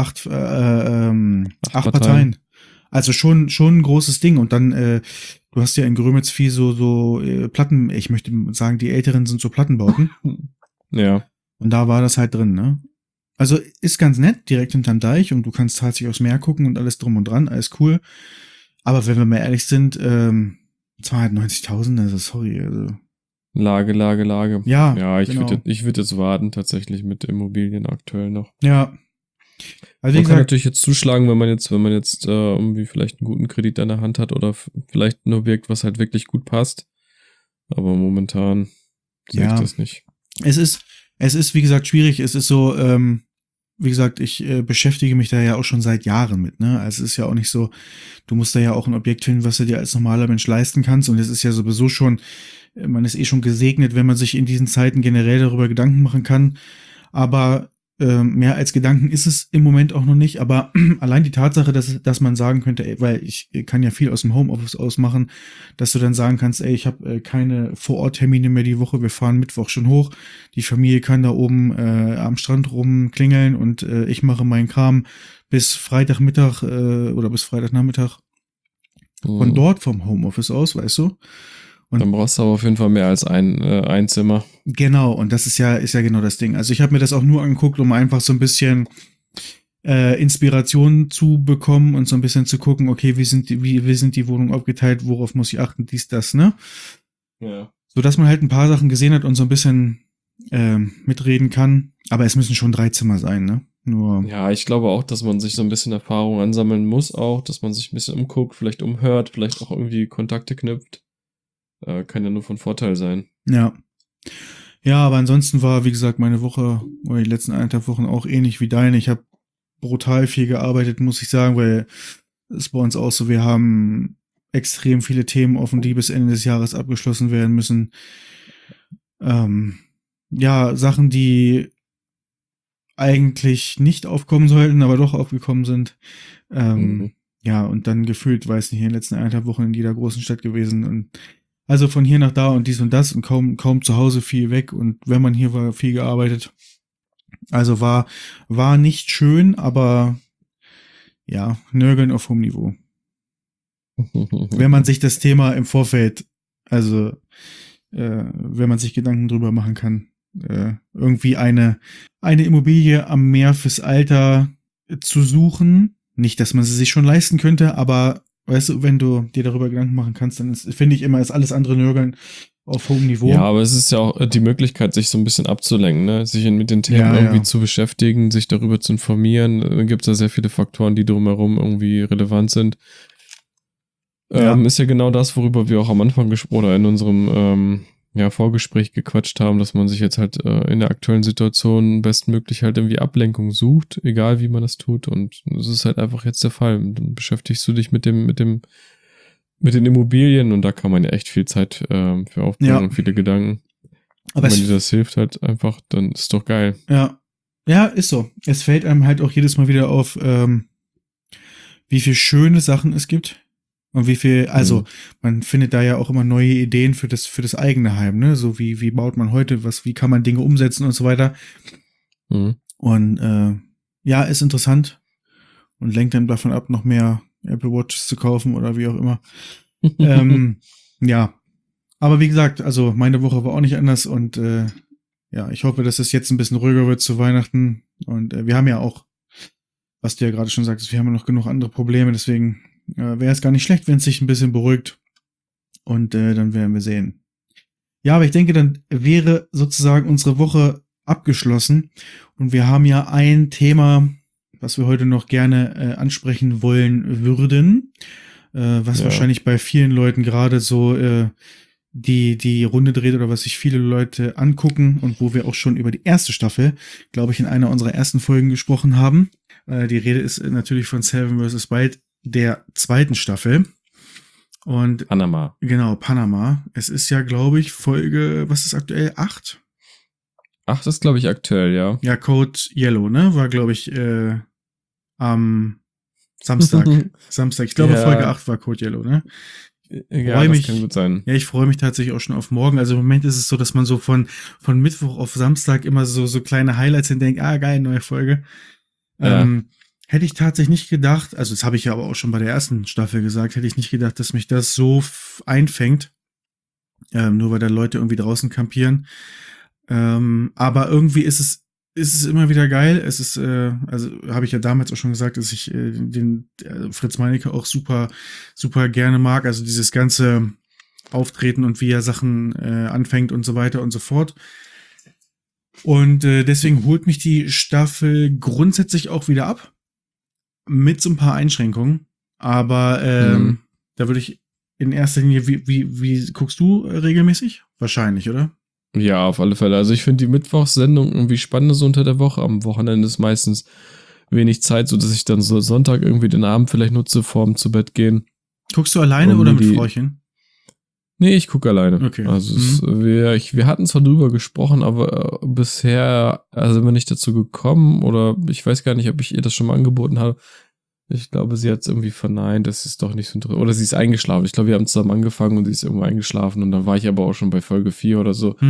Parteien. Also schon ein großes Ding. Und dann, du hast ja in Grömitz viel so Platten, ich möchte sagen, die Älteren sind so Plattenbauten. Ja. Und da war das halt drin, ne? Also ist ganz nett, direkt hinterm Deich und du kannst tatsächlich aufs Meer gucken und alles drum und dran, alles cool. Aber wenn wir mal ehrlich sind, 290.000, also sorry, also. Lage. Ja, ich würde jetzt warten, tatsächlich mit Immobilien aktuell noch. Ja. Also man kann natürlich jetzt zuschlagen, wenn man jetzt irgendwie vielleicht einen guten Kredit an der Hand hat oder vielleicht ein Objekt, was halt wirklich gut passt. Aber momentan sehe ich das nicht. Es ist, wie gesagt, schwierig. Es ist so, wie gesagt, ich beschäftige mich da ja auch schon seit Jahren mit, ne? Also es ist ja auch nicht so, du musst da ja auch ein Objekt finden, was du dir als normaler Mensch leisten kannst. Und es ist ja sowieso schon, man ist schon gesegnet, wenn man sich in diesen Zeiten generell darüber Gedanken machen kann. Aber mehr als Gedanken ist es im Moment auch noch nicht, aber allein die Tatsache, dass man sagen könnte, ey, weil ich kann ja viel aus dem Homeoffice ausmachen, dass du dann sagen kannst, ey, ich habe keine Vororttermine mehr die Woche, wir fahren Mittwoch schon hoch, die Familie kann da oben am Strand rumklingeln und ich mache meinen Kram bis Freitagmittag oder bis Freitagnachmittag von dort vom Homeoffice aus, weißt du? Und dann brauchst du aber auf jeden Fall mehr als ein Zimmer. Genau, und das ist ja genau das Ding. Also ich habe mir das auch nur angeguckt, um einfach so ein bisschen Inspiration zu bekommen und so ein bisschen zu gucken, okay, wie sind die Wohnungen aufgeteilt, worauf muss ich achten, dies, das, ne? Ja. So dass man halt ein paar Sachen gesehen hat und so ein bisschen mitreden kann. Aber es müssen schon 3 Zimmer sein, ne? Nur. Ja, ich glaube auch, dass man sich so ein bisschen Erfahrung ansammeln muss auch, dass man sich ein bisschen umguckt, vielleicht umhört, vielleicht auch irgendwie Kontakte knüpft. Kann ja nur von Vorteil sein. Ja. Ja, aber ansonsten war, wie gesagt, meine Woche oder die letzten 1,5 Wochen auch ähnlich wie deine. Ich habe brutal viel gearbeitet, muss ich sagen, weil es bei uns auch so, wir haben extrem viele Themen offen, die bis Ende des Jahres abgeschlossen werden müssen. Ja, Sachen, die eigentlich nicht aufkommen sollten, aber doch aufgekommen sind. Ja, und dann gefühlt, weiß nicht, in den letzten 1,5 Wochen in jeder großen Stadt gewesen und also von hier nach da und dies und das und kaum zu Hause viel weg und wenn man hier war, viel gearbeitet. Also war nicht schön, aber ja, Nörgeln auf hohem Niveau. Wenn man sich das Thema im Vorfeld, also wenn man sich Gedanken drüber machen kann, irgendwie eine Immobilie am Meer fürs Alter zu suchen. Nicht, dass man sie sich schon leisten könnte, aber weißt du, wenn du dir darüber Gedanken machen kannst, dann finde ich immer, ist alles andere Nörgeln auf hohem Niveau. Ja, aber es ist ja auch die Möglichkeit, sich so ein bisschen abzulenken, ne? Sich mit den Themen irgendwie zu beschäftigen, sich darüber zu informieren. Dann gibt es ja sehr viele Faktoren, die drumherum irgendwie relevant sind. Ist ja genau das, worüber wir auch am Anfang gesprochen oder in unserem Vorgespräch gequatscht haben, dass man sich jetzt halt in der aktuellen Situation bestmöglich halt irgendwie Ablenkung sucht, egal wie man das tut. Und das ist halt einfach jetzt der Fall. Dann beschäftigst du dich mit den Immobilien und da kann man ja echt viel Zeit für aufbringen und viele Gedanken. Aber und wenn dir das hilft halt einfach, dann ist doch geil. Ja. Ja, ist so. Es fällt einem halt auch jedes Mal wieder auf, wie viele schöne Sachen es gibt. Und wie viel, also man findet da ja auch immer neue Ideen für das eigene Heim, ne? So wie baut man heute wie kann man Dinge umsetzen und so weiter. Und ja, ist interessant und lenkt dann davon ab, noch mehr Apple Watches zu kaufen oder wie auch immer. Ja, aber wie gesagt, also meine Woche war auch nicht anders und ja, ich hoffe, dass es jetzt ein bisschen ruhiger wird zu Weihnachten und wir haben ja auch, was du ja gerade schon sagtest, wir haben ja noch genug andere Probleme, deswegen wäre es gar nicht schlecht, wenn es sich ein bisschen beruhigt und dann werden wir sehen. Ja, aber ich denke, dann wäre sozusagen unsere Woche abgeschlossen und wir haben ja ein Thema, was wir heute noch gerne ansprechen wollen würden, was wahrscheinlich bei vielen Leuten gerade so die Runde dreht oder was sich viele Leute angucken und wo wir auch schon über die erste Staffel, glaube ich, in einer unserer ersten Folgen gesprochen haben. Die Rede ist natürlich von Seven vs. Wild, der 2. Staffel. Und Panama. Genau, Panama. Es ist ja, glaube ich, Folge, was ist aktuell? 8? 8 ist, glaube ich, aktuell, ja. Ja, Code Yellow, ne? War, glaube ich, am Samstag. Ich glaube, Folge 8 war Code Yellow, ne? Ja, das kann gut sein. Ja, ich freue mich tatsächlich auch schon auf morgen. Also im Moment ist es so, dass man so von Mittwoch auf Samstag immer so kleine Highlights denkt, geil, neue Folge. Ja. Hätte ich tatsächlich nicht gedacht, also das habe ich ja aber auch schon bei der ersten Staffel gesagt, hätte ich nicht gedacht, dass mich das so einfängt, nur weil da Leute irgendwie draußen kampieren. Aber irgendwie ist es immer wieder geil. Es ist, also habe ich ja damals auch schon gesagt, dass ich den Fritz Meinecke auch super, super gerne mag. Also dieses ganze Auftreten und wie er Sachen anfängt und so weiter und so fort. Und deswegen holt mich die Staffel grundsätzlich auch wieder ab. Mit so ein paar Einschränkungen. Aber da würde ich in erster Linie, wie guckst du regelmäßig? Wahrscheinlich, oder? Ja, auf alle Fälle. Also ich finde die Mittwochssendung irgendwie spannend so unter der Woche. Am Wochenende ist meistens wenig Zeit, so dass ich dann so Sonntag irgendwie den Abend vielleicht nutze, vorm zu Bett gehen. Guckst du alleine oder mit Frauchen? Nee, ich gucke alleine. Okay. Also wir hatten zwar drüber gesprochen, aber bisher sind wir nicht dazu gekommen oder ich weiß gar nicht, ob ich ihr das schon mal angeboten habe. Ich glaube, sie hat es irgendwie verneint, das ist doch nicht so interessant. Oder sie ist eingeschlafen. Ich glaube, wir haben zusammen angefangen und sie ist irgendwo eingeschlafen und dann war ich aber auch schon bei Folge 4 oder so.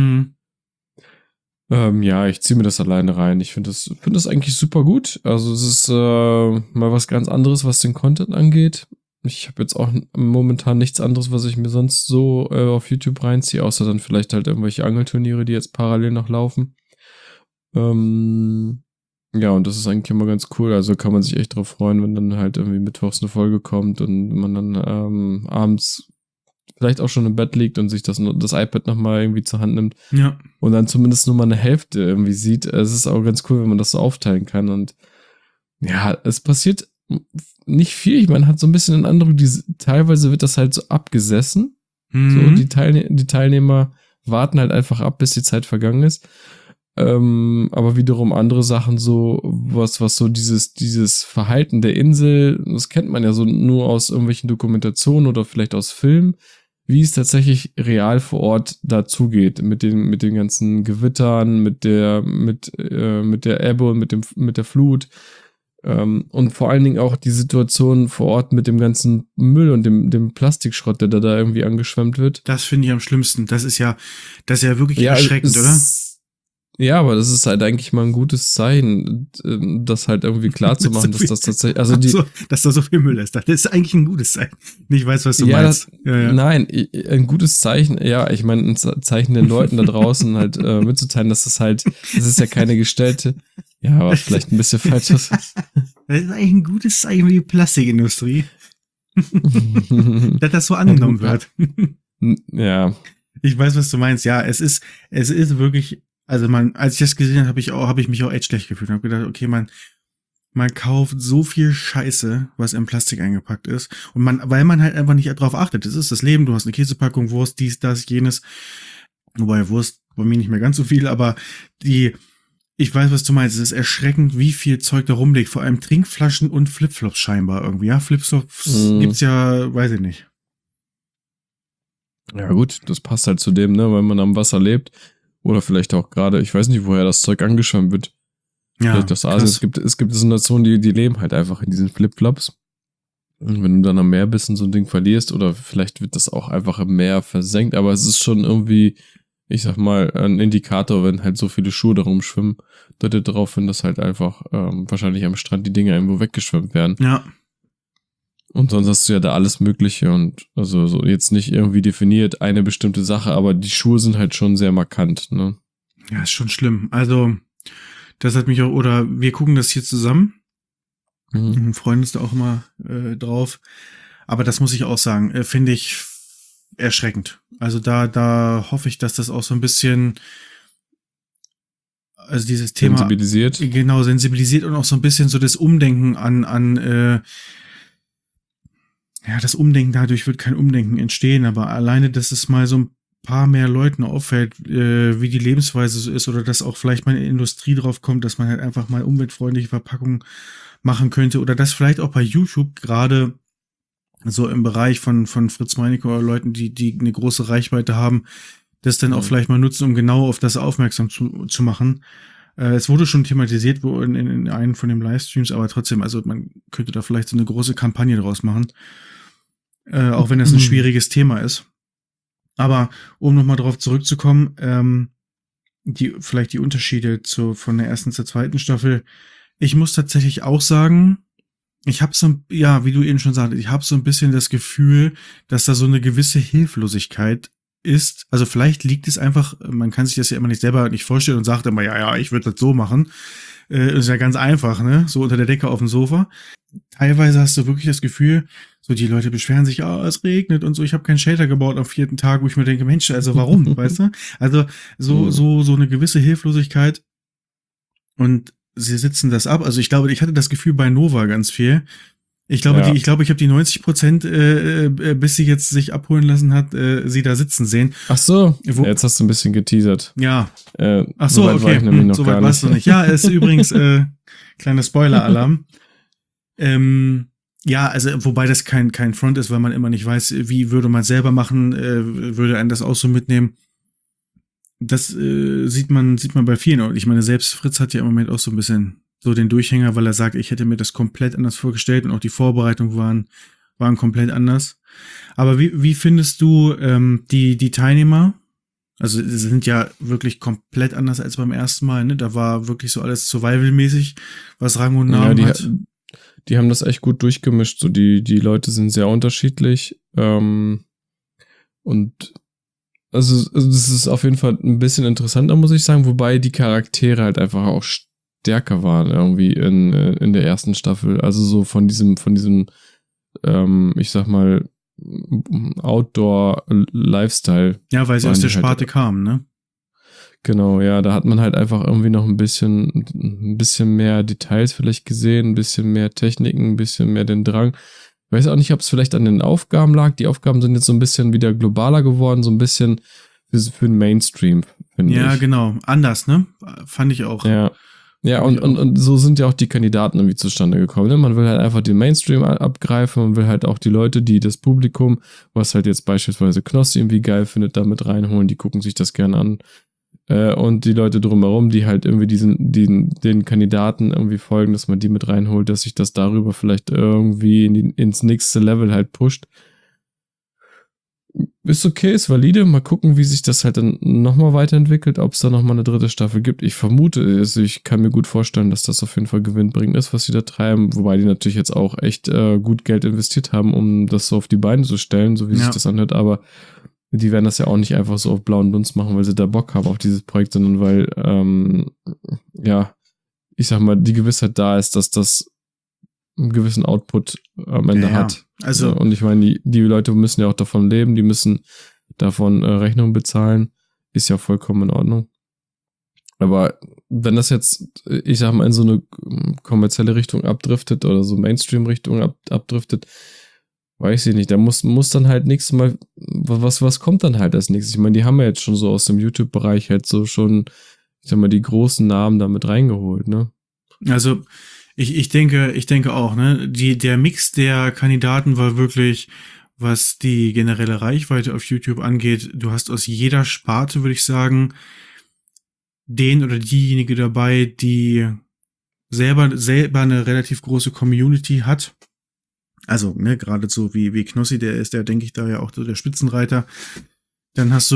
Ja, ich ziehe mir das alleine rein. Ich finde das eigentlich super gut. Also es ist mal was ganz anderes, was den Content angeht. Ich habe jetzt auch momentan nichts anderes, was ich mir sonst so auf YouTube reinziehe, außer dann vielleicht halt irgendwelche Angelturniere, die jetzt parallel noch laufen. Ja, und das ist eigentlich immer ganz cool. Also kann man sich echt drauf freuen, wenn dann halt irgendwie mittwochs eine Folge kommt und man dann abends vielleicht auch schon im Bett liegt und sich das iPad nochmal irgendwie zur Hand nimmt. Ja. Und dann zumindest nur mal eine Hälfte irgendwie sieht. Es ist auch ganz cool, wenn man das so aufteilen kann. Und ja, es passiert nicht viel. Man hat so ein bisschen den Eindruck, teilweise wird das halt so abgesessen. So, die Teilnehmer warten halt einfach ab, bis die Zeit vergangen ist. Aber wiederum andere Sachen so, was so dieses Verhalten der Insel, das kennt man ja so nur aus irgendwelchen Dokumentationen oder vielleicht aus Filmen, wie es tatsächlich real vor Ort dazugeht, mit den ganzen Gewittern, mit der Ebbe und mit der Flut. Und vor allen Dingen auch die Situation vor Ort mit dem ganzen Müll und dem Plastikschrott, der da irgendwie angeschwemmt wird. Das finde ich am schlimmsten. Das ist ja wirklich erschreckend, oder? Ja, aber das ist halt eigentlich mal ein gutes Zeichen, das halt irgendwie klar zu machen, dass das tatsächlich, also dass da so viel Müll ist. Das ist eigentlich ein gutes Zeichen. Ich weiß, was du meinst. Ja. Nein, ein gutes Zeichen, ja, ich meine, ein Zeichen den Leuten da draußen halt mitzuteilen, dass das ist ja keine gestellte, ja, aber vielleicht ein bisschen falsch. Das ist eigentlich ein gutes Zeichen für die Plastikindustrie. dass das so angenommen wird. Ja. Ich weiß, was du meinst. Ja, es ist wirklich, also als ich das gesehen habe, habe ich mich auch echt schlecht gefühlt und habe gedacht, okay, man kauft so viel Scheiße, was in Plastik eingepackt ist. Und weil man halt einfach nicht darauf achtet. Das ist das Leben. Du hast eine Käsepackung, Wurst, dies, das, jenes. Wobei Wurst bei mir nicht mehr ganz so viel, aber ich weiß, was du meinst. Es ist erschreckend, wie viel Zeug da rumliegt. Vor allem Trinkflaschen und Flipflops scheinbar irgendwie. Ja, Flipflops gibt's ja, weiß ich nicht. Ja gut, das passt halt zu dem, ne, weil man am Wasser lebt. Oder vielleicht auch gerade, ich weiß nicht, woher das Zeug angeschwemmt wird. Ja, vielleicht aus Asien. Es gibt so Nationen, die leben halt einfach in diesen Flipflops. Und wenn du dann am Meer bist und so ein Ding verlierst, oder vielleicht wird das auch einfach im Meer versenkt, aber es ist schon irgendwie, ich sag mal, ein Indikator, wenn halt so viele Schuhe da rumschwimmen, deutet darauf hin, dass halt einfach wahrscheinlich am Strand die Dinger irgendwo weggeschwemmt werden. Ja. Und sonst hast du ja da alles Mögliche und also so jetzt nicht irgendwie definiert eine bestimmte Sache, aber die Schuhe sind halt schon sehr markant, ne? Ja, ist schon schlimm. Also, das hat mich auch, oder wir gucken das hier zusammen. Freuen uns da auch immer drauf. Aber das muss ich auch sagen, finde ich erschreckend. Also da hoffe ich, dass das auch so ein bisschen, also dieses Thema sensibilisiert. Genau, sensibilisiert und auch so ein bisschen so das Umdenken an ja, das Umdenken, dadurch wird kein Umdenken entstehen, aber alleine, dass es mal so ein paar mehr Leuten auffällt, wie die Lebensweise so ist, oder dass auch vielleicht mal eine Industrie drauf kommt, dass man halt einfach mal umweltfreundliche Verpackungen machen könnte, oder dass vielleicht auch bei YouTube gerade so im Bereich von Fritz Meinecke oder Leuten, die eine große Reichweite haben, das dann auch vielleicht mal nutzen, um genau auf das aufmerksam zu machen. Es wurde schon thematisiert in einem von den Livestreams, aber trotzdem, also man könnte da vielleicht so eine große Kampagne draus machen. Auch wenn das ein schwieriges Thema ist. Aber um nochmal drauf zurückzukommen, vielleicht die Unterschiede von der ersten zur zweiten Staffel. Ich muss tatsächlich auch sagen, ich habe so, ja, wie du eben schon sagtest, ich habe so ein bisschen das Gefühl, dass da so eine gewisse Hilflosigkeit ist. Also vielleicht liegt es einfach, man kann sich das ja immer nicht selber nicht vorstellen und sagt immer, ja, ich würde das so machen. Ist ja ganz einfach, ne? So unter der Decke auf dem Sofa. Teilweise hast du wirklich das Gefühl, so die Leute beschweren sich, es regnet und so, ich habe keinen Shelter gebaut am 4. Tag, wo ich mir denke, Mensch, also warum, weißt du? Also so eine gewisse Hilflosigkeit und sie sitzen das ab. Also ich glaube, ich hatte das Gefühl bei Nova ganz viel. Ich glaube, ich habe die 90%, bis sie jetzt sich abholen lassen hat, sie da sitzen sehen. Ach so, jetzt hast du ein bisschen geteasert. Ja. Ach so, okay. So weit warst du nicht. Ja, ist übrigens kleiner Spoiler-Alarm. Ja, also wobei das kein Front ist, weil man immer nicht weiß, wie würde man selber machen, würde einen das auch so mitnehmen. Das sieht man bei vielen. Und ich meine, selbst Fritz hat ja im Moment auch so ein bisschen so den Durchhänger, weil er sagt, ich hätte mir das komplett anders vorgestellt und auch die Vorbereitungen waren komplett anders. Aber wie findest du die Teilnehmer? Also sie sind ja wirklich komplett anders als beim ersten Mal, ne? Da war wirklich so alles Survival-mäßig, was Rang und Namen Ja, hat. die haben das echt gut durchgemischt. So die Leute sind sehr unterschiedlich. Und also das ist auf jeden Fall ein bisschen interessanter, muss ich sagen, wobei die Charaktere halt einfach auch stärker waren irgendwie in der ersten Staffel. Also so von diesem, ich sag mal, Outdoor-Lifestyle. Ja, weil sie waren aus der die halt, Sparte kamen, ne? genau, ja, da hat man halt einfach irgendwie noch ein bisschen mehr Details vielleicht gesehen, ein bisschen mehr Techniken, ein bisschen mehr den Drang. Ich weiß auch nicht, ob es vielleicht an den Aufgaben lag. Die Aufgaben sind jetzt so ein bisschen wieder globaler geworden, so ein bisschen für den Mainstream, finde ich. Ja, genau. Anders, ne? Fand ich auch. Ja. Ja, und so sind ja auch die Kandidaten irgendwie zustande gekommen. Ne? Man will halt einfach den Mainstream abgreifen, man will halt auch die Leute, die das Publikum, was halt jetzt beispielsweise Knossi irgendwie geil findet, da mit reinholen, die gucken sich das gerne an. Und die Leute drumherum, die halt irgendwie den Kandidaten irgendwie folgen, dass man die mit reinholt, dass sich das darüber vielleicht irgendwie ins nächste Level halt pusht. Ist okay, ist valide. Mal gucken, wie sich das halt dann nochmal weiterentwickelt, ob es da nochmal eine dritte Staffel gibt. Ich vermute, also ich kann mir gut vorstellen, dass das auf jeden Fall gewinnbringend ist, was sie da treiben. Wobei die natürlich jetzt auch echt gut Geld investiert haben, um das so auf die Beine zu stellen, so wie sich das anhört. Aber die werden das ja auch nicht einfach so auf blauen Dunst machen, weil sie da Bock haben auf dieses Projekt, sondern weil, ja, ich sag mal, die Gewissheit da ist, dass das einen gewissen Output am Ende hat. Also, und ich meine, die Leute müssen ja auch davon leben, die müssen davon Rechnungen bezahlen. Ist ja vollkommen in Ordnung. Aber wenn das jetzt, ich sag mal, in so eine kommerzielle Richtung abdriftet oder so Mainstream-Richtung abdriftet, weiß ich nicht. Da muss dann halt nächstes Mal, was kommt dann halt als nächstes? Ich meine, die haben ja jetzt schon so aus dem YouTube-Bereich halt so schon, ich sag mal, die großen Namen damit reingeholt, ne? Also, ich denke auch, ne? Der Mix der Kandidaten war wirklich, was die generelle Reichweite auf YouTube angeht, du hast aus jeder Sparte, würde ich sagen, den oder diejenige dabei, die selber eine relativ große Community hat. Also, ne, gerade so wie Knossi, der ist, der denke ich da ja auch so der Spitzenreiter. Dann hast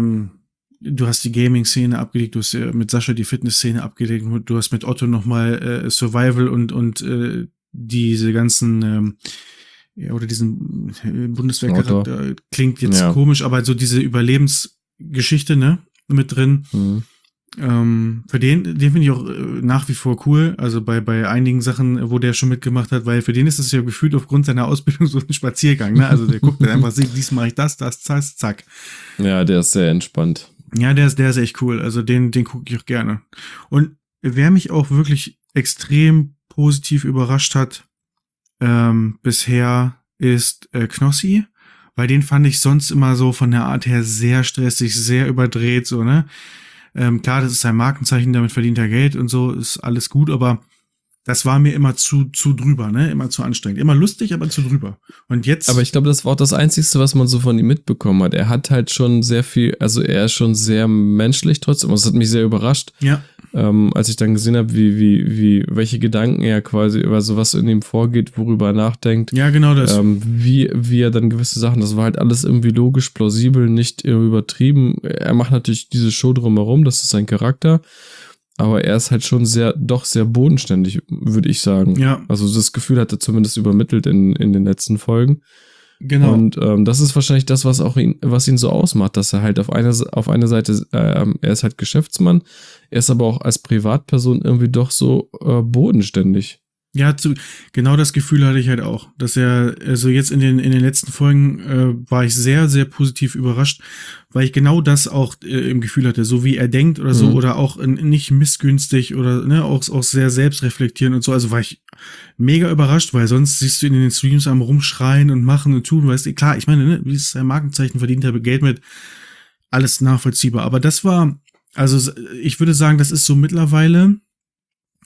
du hast die Gaming-Szene abgelegt, du hast mit Sascha die Fitness-Szene abgelegt, du hast mit Otto nochmal Survival und diese ganzen oder diesen Bundeswehrcharakter klingt jetzt komisch, aber so diese Überlebensgeschichte, ne, mit drin. Mhm. Für den finde ich auch nach wie vor cool. Also bei einigen Sachen, wo der schon mitgemacht hat, weil für den ist das ja gefühlt aufgrund seiner Ausbildung so ein Spaziergang, ne? Also der guckt dann einfach, dies mache ich das, zack. Ja, der ist sehr entspannt. Ja, der ist echt cool. Also den gucke ich auch gerne. Und wer mich auch wirklich extrem positiv überrascht hat bisher ist Knossi, weil den fand ich sonst immer so von der Art her sehr stressig, sehr überdreht, so, ne? Klar, das ist sein Markenzeichen, damit verdient er Geld und so, ist alles gut, aber das war mir immer zu drüber, ne? Immer zu anstrengend. Immer lustig, aber zu drüber. Und jetzt. Aber ich glaube, das war auch das Einzige, was man so von ihm mitbekommen hat. Er hat halt schon sehr viel, also er ist schon sehr menschlich trotzdem. Das hat mich sehr überrascht. Ja. Als ich dann gesehen habe, welche Gedanken er quasi, also was in ihm vorgeht, worüber er nachdenkt. Ja, genau das. Wie er dann gewisse Sachen, das war halt alles irgendwie logisch, plausibel, nicht übertrieben. Er macht natürlich diese Show drumherum, das ist sein Charakter. Aber er ist halt schon doch sehr bodenständig, würde ich sagen. Ja. Also das Gefühl hat er zumindest übermittelt in den letzten Folgen. Genau. Und das ist wahrscheinlich das, was ihn so ausmacht, dass er halt auf einer Seite, er ist halt Geschäftsmann, er ist aber auch als Privatperson irgendwie doch so bodenständig. Ja, genau das Gefühl hatte ich halt auch, dass er, also jetzt in den letzten Folgen war ich sehr, sehr positiv überrascht, weil ich genau das auch im Gefühl hatte, so wie er denkt oder so, oder auch nicht missgünstig oder ne, auch sehr selbstreflektierend und so, also war ich mega überrascht, weil sonst siehst du ihn in den Streams am rumschreien und machen und tun, weißt du, klar, ich meine, ne, wie ist sein Markenzeichen, verdient er Geld mit, alles nachvollziehbar, aber das war, also ich würde sagen, das ist so mittlerweile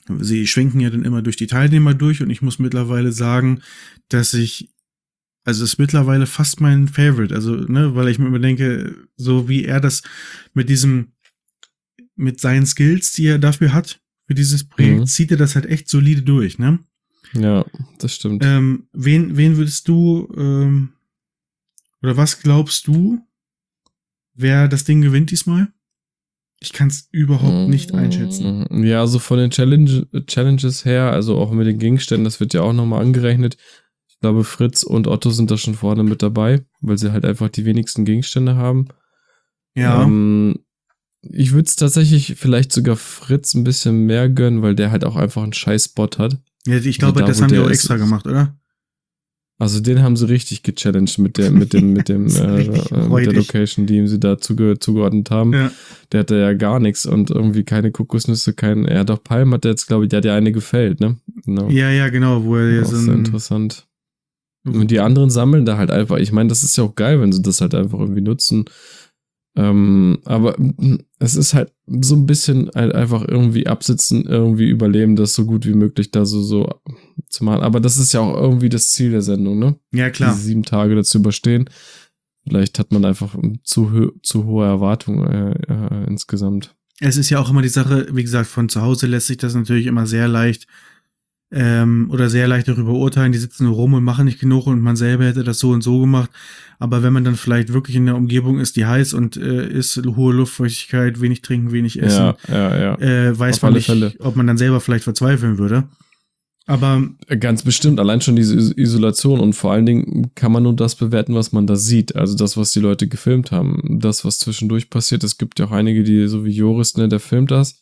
Sie schwenken ja dann immer durch die Teilnehmer durch und ich muss mittlerweile sagen, dass also es ist mittlerweile fast mein Favorite, also, ne, weil ich mir immer denke, so wie er das mit seinen Skills, die er dafür hat, für dieses Projekt, zieht er das halt echt solide durch, ne? Ja, das stimmt. Wen würdest du, oder was glaubst du, wer das Ding gewinnt diesmal? Ich kann es überhaupt nicht einschätzen. Ja, also von den Challenges her, also auch mit den Gegenständen, das wird ja auch nochmal angerechnet. Ich glaube, Fritz und Otto sind da schon vorne mit dabei, weil sie halt einfach die wenigsten Gegenstände haben. Ja. Ich würde es tatsächlich vielleicht sogar Fritz ein bisschen mehr gönnen, weil der halt auch einfach einen scheiß Bot hat. Ja, ich glaube, da, das wo haben die der auch ist- extra gemacht, oder? Also den haben sie richtig gechallenged mit der Location, die ihm sie da zugeordnet haben. Ja. Der hatte ja gar nichts und irgendwie keine Kokosnüsse, er hat doch Palm, hat der jetzt, glaube ich, der hat ja eine gefällt, ne? Genau. Ja, genau, wo er Auch so sehr interessant. Und die anderen sammeln da halt einfach. Ich meine, das ist ja auch geil, wenn sie das halt einfach irgendwie nutzen. Aber es ist halt so ein bisschen halt einfach irgendwie absitzen, irgendwie überleben, das so gut wie möglich da so zu machen. Aber das ist ja auch irgendwie das Ziel der Sendung, ne? Ja, klar. Diese 7 Tage dazu überstehen. Vielleicht hat man einfach zu hohe Erwartungen insgesamt. Es ist ja auch immer die Sache, wie gesagt, von zu Hause lässt sich das natürlich immer sehr leicht oder sehr leicht darüber urteilen, die sitzen nur rum und machen nicht genug und man selber hätte das so und so gemacht. Aber wenn man dann vielleicht wirklich in der Umgebung ist, die heiß und ist hohe Luftfeuchtigkeit, wenig trinken, wenig essen, weiß Auf man alle nicht, Fälle. ob man dann selber vielleicht verzweifeln würde. Aber Ganz bestimmt, allein schon diese Isolation und vor allen Dingen kann man nur das bewerten, was man da sieht. Also das, was die Leute gefilmt haben. Das, was zwischendurch passiert. Es gibt ja auch einige, die, so wie Joris, ne, der filmt das.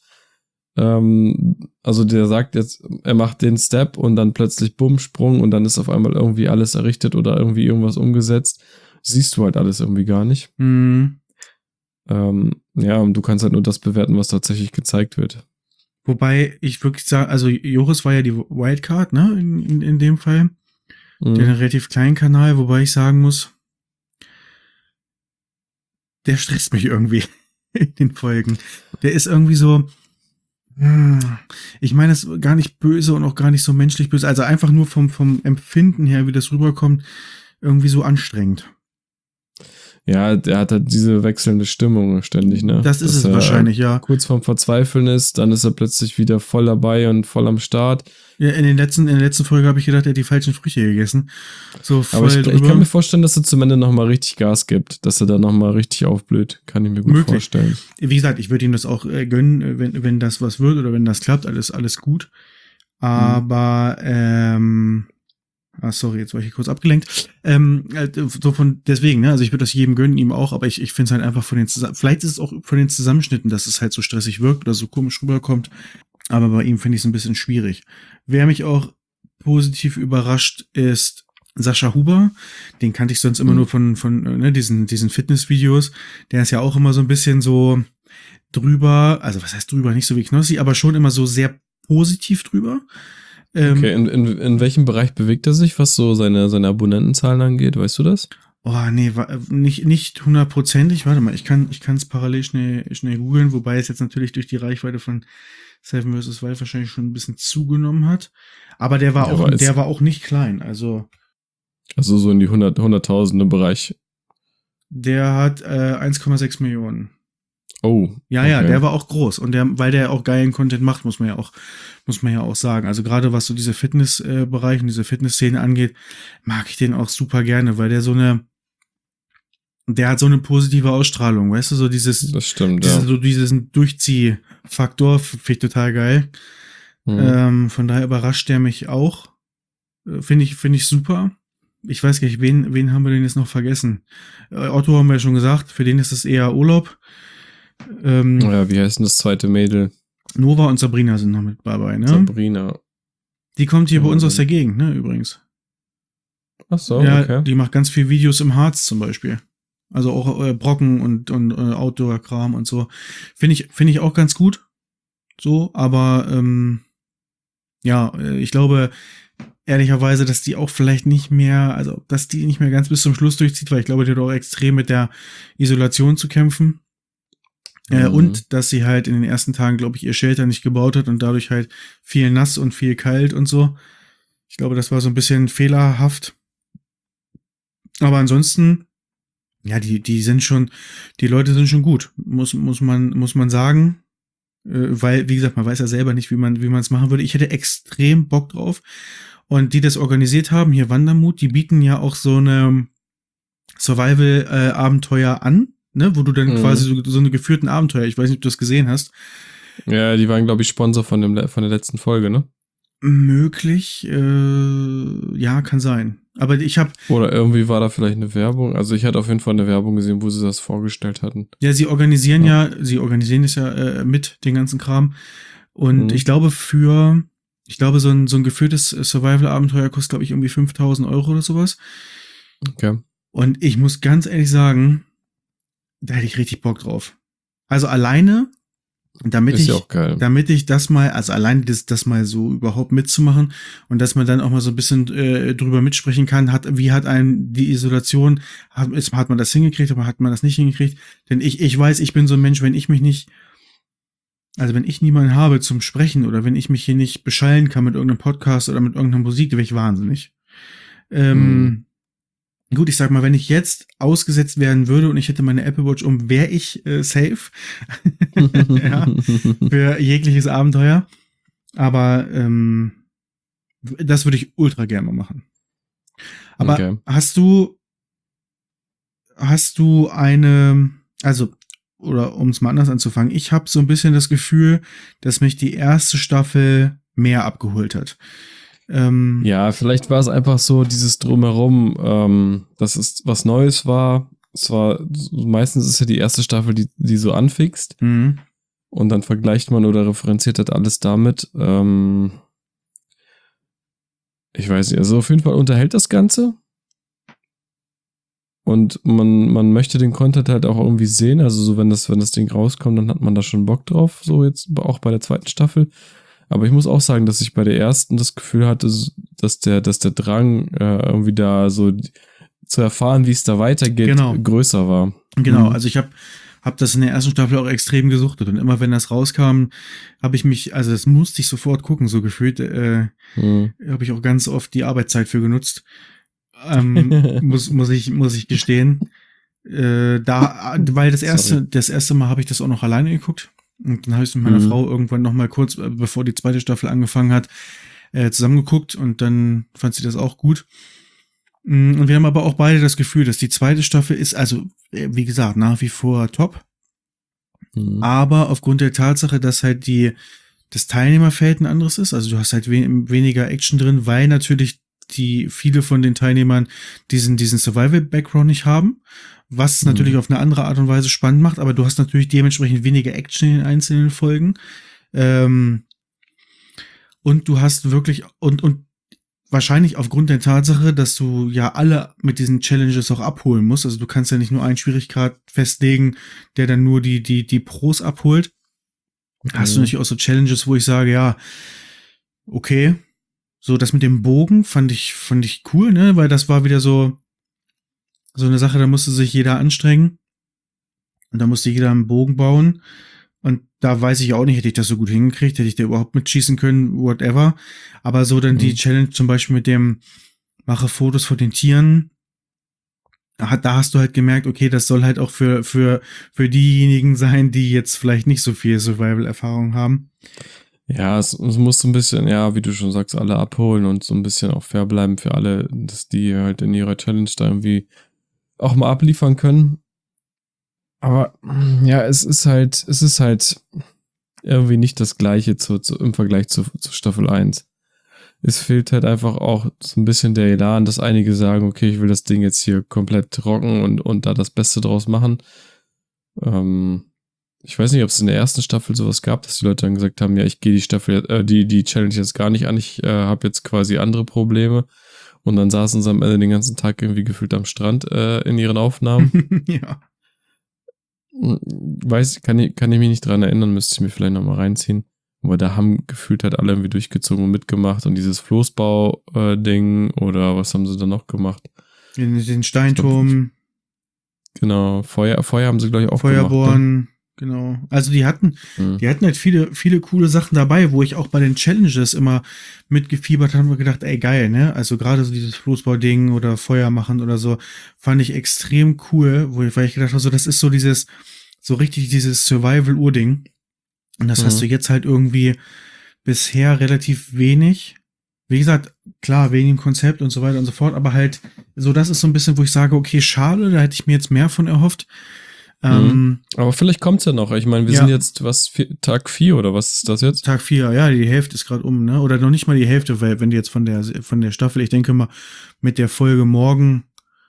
Also der sagt jetzt, er macht den Step und dann plötzlich bumm, Sprung und dann ist auf einmal irgendwie alles errichtet oder irgendwie irgendwas umgesetzt. Siehst du halt alles irgendwie gar nicht. Ja, und du kannst halt nur das bewerten, was tatsächlich gezeigt wird. wobei ich wirklich sage, also Joris war ja die Wildcard, ne, in dem Fall. Den relativ kleinen Kanal, wobei ich sagen muss, der stresst mich irgendwie in den Folgen. Der ist irgendwie so, ich meine es gar nicht böse und auch gar nicht so menschlich böse, also einfach nur vom Empfinden her, wie das rüberkommt, irgendwie so anstrengend. Ja, der hat halt diese wechselnde Stimmung ständig, ne? Das ist es wahrscheinlich, ja. Kurz vorm Verzweifeln ist, dann ist er plötzlich wieder voll dabei und voll am Start. Ja, in der letzten Folge habe ich gedacht, er hat die falschen Früchte gegessen. So voll Aber ich kann mir vorstellen, dass er zum Ende nochmal richtig Gas gibt, dass er da nochmal richtig aufblüht. Kann ich mir gut vorstellen. Wie gesagt, ich würde ihm das auch gönnen, wenn das was wird oder wenn das klappt, alles gut. Aber, sorry, jetzt war ich hier kurz abgelenkt. Deswegen, ne, also ich würde das jedem gönnen, ihm auch, aber ich finde es halt einfach vielleicht ist es auch von den Zusammenschnitten, dass es halt so stressig wirkt oder so komisch rüberkommt. Aber bei ihm finde ich es ein bisschen schwierig. Wer mich auch positiv überrascht, ist Sascha Huber. Den kannte ich sonst immer nur von diesen Fitnessvideos. Der ist ja auch immer so ein bisschen so drüber, also was heißt drüber, nicht so wie Knossi, aber schon immer so sehr positiv drüber. Okay, in welchem Bereich bewegt er sich, was so seine Abonnentenzahlen angeht? Weißt du das? Oh, nee, nicht 100%. Warte mal, ich kann es parallel schnell googeln, wobei es jetzt natürlich durch die Reichweite von Seven vs. Wild wahrscheinlich schon ein bisschen zugenommen hat. Aber der war auch nicht klein, also so in die 100.000er Bereich. Der hat 1,6 Millionen. Oh. Ja, okay. Der war auch groß. Und weil der auch geilen Content macht, muss man ja auch sagen. Also gerade was so diese Fitnessbereich und diese Fitnessszene angeht, mag ich den auch super gerne, weil der hat so eine positive Ausstrahlung, weißt du, so das stimmt, so diesen Durchziehfaktor, finde ich total geil. Von daher überrascht der mich auch. Finde ich super. Ich weiß gar nicht, wen haben wir denn jetzt noch vergessen? Otto haben wir ja schon gesagt, für den ist es eher Urlaub. Ja, wie heißt denn das zweite Mädel? Nova und Sabrina sind noch mit dabei, ne? Sabrina. Die kommt hier bei uns aus der Gegend, ne, übrigens. Ach so, ja, okay. Die macht ganz viel Videos im Harz zum Beispiel. Also auch Brocken und Outdoor-Kram und so. Finde ich auch ganz gut. So, aber ich glaube ehrlicherweise, dass die auch vielleicht nicht mehr, also dass die nicht mehr ganz bis zum Schluss durchzieht, weil ich glaube, die hat auch extrem mit der Isolation zu kämpfen. Und dass sie halt in den ersten Tagen, glaube ich, ihr Shelter nicht gebaut hat und dadurch halt viel nass und viel kalt und so. Ich glaube, das war so ein bisschen fehlerhaft. Aber ansonsten, ja, die Leute sind schon gut, muss man sagen. Weil, wie gesagt, man weiß ja selber nicht, wie man es machen würde. Ich hätte extrem Bock drauf. Und die das organisiert haben, hier Wandermut, die bieten ja auch so eine Survival-Abenteuer an, ne, wo du dann quasi so eine geführten Abenteuer, ich weiß nicht, ob du das gesehen hast. Ja, die waren, glaube ich, Sponsor von der letzten Folge, ne? Möglich, ja, kann sein. Aber ich habe Oder irgendwie war da vielleicht eine Werbung. Also ich hatte auf jeden Fall eine Werbung gesehen, wo sie das vorgestellt hatten. Ja, sie organisieren es ja mit den ganzen Kram. Und ich glaube so ein geführtes Survival-Abenteuer kostet, glaube ich, irgendwie 5.000 Euro oder sowas. Okay. Und ich muss ganz ehrlich sagen, da hätte ich richtig Bock drauf. Also alleine, damit ich das mal, also alleine das mal so überhaupt mitzumachen und dass man dann auch mal so ein bisschen drüber mitsprechen kann, wie hat einen die Isolation, hat man das hingekriegt, aber hat man das nicht hingekriegt? Denn ich weiß, ich bin so ein Mensch, wenn ich niemanden habe zum Sprechen oder wenn ich mich hier nicht beschallen kann mit irgendeinem Podcast oder mit irgendeiner Musik, dann wäre ich wahnsinnig. Gut, ich sag mal, wenn ich jetzt ausgesetzt werden würde und ich hätte meine Apple Watch wäre ich safe. Ja, für jegliches Abenteuer. Aber das würde ich ultra gerne mal machen. Aber okay. hast du oder um es mal anders anzufangen, ich habe so ein bisschen das Gefühl, dass mich die erste Staffel mehr abgeholt hat. Ja, vielleicht war es einfach so dieses Drumherum, dass es was Neues war. Meistens ist ja die erste Staffel, die so anfixt. Und dann vergleicht man oder referenziert halt alles damit. Ich weiß nicht, also auf jeden Fall unterhält das Ganze. Und man möchte den Content halt auch irgendwie sehen. Also so, wenn das Ding rauskommt, dann hat man da schon Bock drauf. So jetzt auch bei der zweiten Staffel. Aber ich muss auch sagen, dass ich bei der ersten das Gefühl hatte, dass der Drang irgendwie da so zu erfahren, wie es da weitergeht, größer war. Genau, also ich hab das in der ersten Staffel auch extrem gesuchtet und immer wenn das rauskam, das musste ich sofort gucken, so gefühlt, habe ich auch ganz oft die Arbeitszeit für genutzt. Muss ich gestehen. Weil das erste Mal habe ich das auch noch alleine geguckt. Und dann habe ich es mit meiner Frau irgendwann noch mal kurz, bevor die zweite Staffel angefangen hat, zusammengeguckt und dann fand sie das auch gut. Und wir haben aber auch beide das Gefühl, dass die zweite Staffel ist, also wie gesagt, nach wie vor top. Aber aufgrund der Tatsache, dass halt das Teilnehmerfeld ein anderes ist, also du hast halt weniger Action drin, weil natürlich viele von den Teilnehmern diesen Survival-Background nicht haben, was natürlich auf eine andere Art und Weise spannend macht, aber du hast natürlich dementsprechend weniger Action in den einzelnen Folgen. Und du hast wirklich, und wahrscheinlich aufgrund der Tatsache, dass du ja alle mit diesen Challenges auch abholen musst, also du kannst ja nicht nur einen Schwierigkeitsgrad festlegen, der dann nur die Pros abholt, hast du natürlich auch so Challenges, wo ich sage, ja, okay, so das mit dem Bogen fand ich cool, ne, weil das war wieder so eine Sache, da musste sich jeder anstrengen und da musste jeder einen Bogen bauen und da weiß ich auch nicht, hätte ich das so gut hingekriegt, hätte ich da überhaupt mitschießen können, whatever, aber so dann die Challenge zum Beispiel mit dem mache Fotos von den Tieren, da hast du halt gemerkt, okay, das soll halt auch für diejenigen sein, die jetzt vielleicht nicht so viel Survival-Erfahrung haben. Ja, es muss so ein bisschen, ja, wie du schon sagst, alle abholen und so ein bisschen auch fair bleiben für alle, dass die halt in ihrer Challenge da irgendwie auch mal abliefern können. Aber ja, es ist halt irgendwie nicht das Gleiche im Vergleich zu Staffel 1. Es fehlt halt einfach auch so ein bisschen der Elan, dass einige sagen, okay, ich will das Ding jetzt hier komplett rocken und da das Beste draus machen. Ich weiß nicht, ob es in der ersten Staffel sowas gab, dass die Leute dann gesagt haben, ja, ich gehe die Challenge jetzt gar nicht an, ich habe jetzt quasi andere Probleme. Und dann saßen sie am Ende den ganzen Tag irgendwie gefühlt am Strand in ihren Aufnahmen. Ja. Kann ich mich nicht dran erinnern, müsste ich mir vielleicht nochmal reinziehen. Aber da haben gefühlt halt alle irgendwie durchgezogen und mitgemacht. Und dieses Floßbau-Ding oder was haben sie da noch gemacht? Den Steinturm. Genau, Feuer haben sie, glaube ich, auch Feuerbohren. gemacht. Ne? Genau. Also die hatten Mhm. halt viele coole Sachen dabei, wo ich auch bei den Challenges immer mitgefiebert habe und gedacht, ey, geil, ne? Also gerade so dieses Floßball-Ding oder Feuer machen oder so, fand ich extrem cool, weil ich gedacht habe, so, das ist so richtig dieses Survival-Ur-Ding. Und das hast du jetzt halt irgendwie bisher relativ wenig. Wie gesagt, klar, wegen dem Konzept und so weiter und so fort, aber halt, so, das ist so ein bisschen, wo ich sage, okay, schade, da hätte ich mir jetzt mehr von erhofft. Aber vielleicht kommt's ja noch. Ich meine, wir ja. sind jetzt, Tag 4 oder was ist das jetzt? Tag 4, ja, die Hälfte ist gerade ne? Oder noch nicht mal die Hälfte, weil wenn die jetzt von der Staffel, ich denke mal, mit der Folge morgen,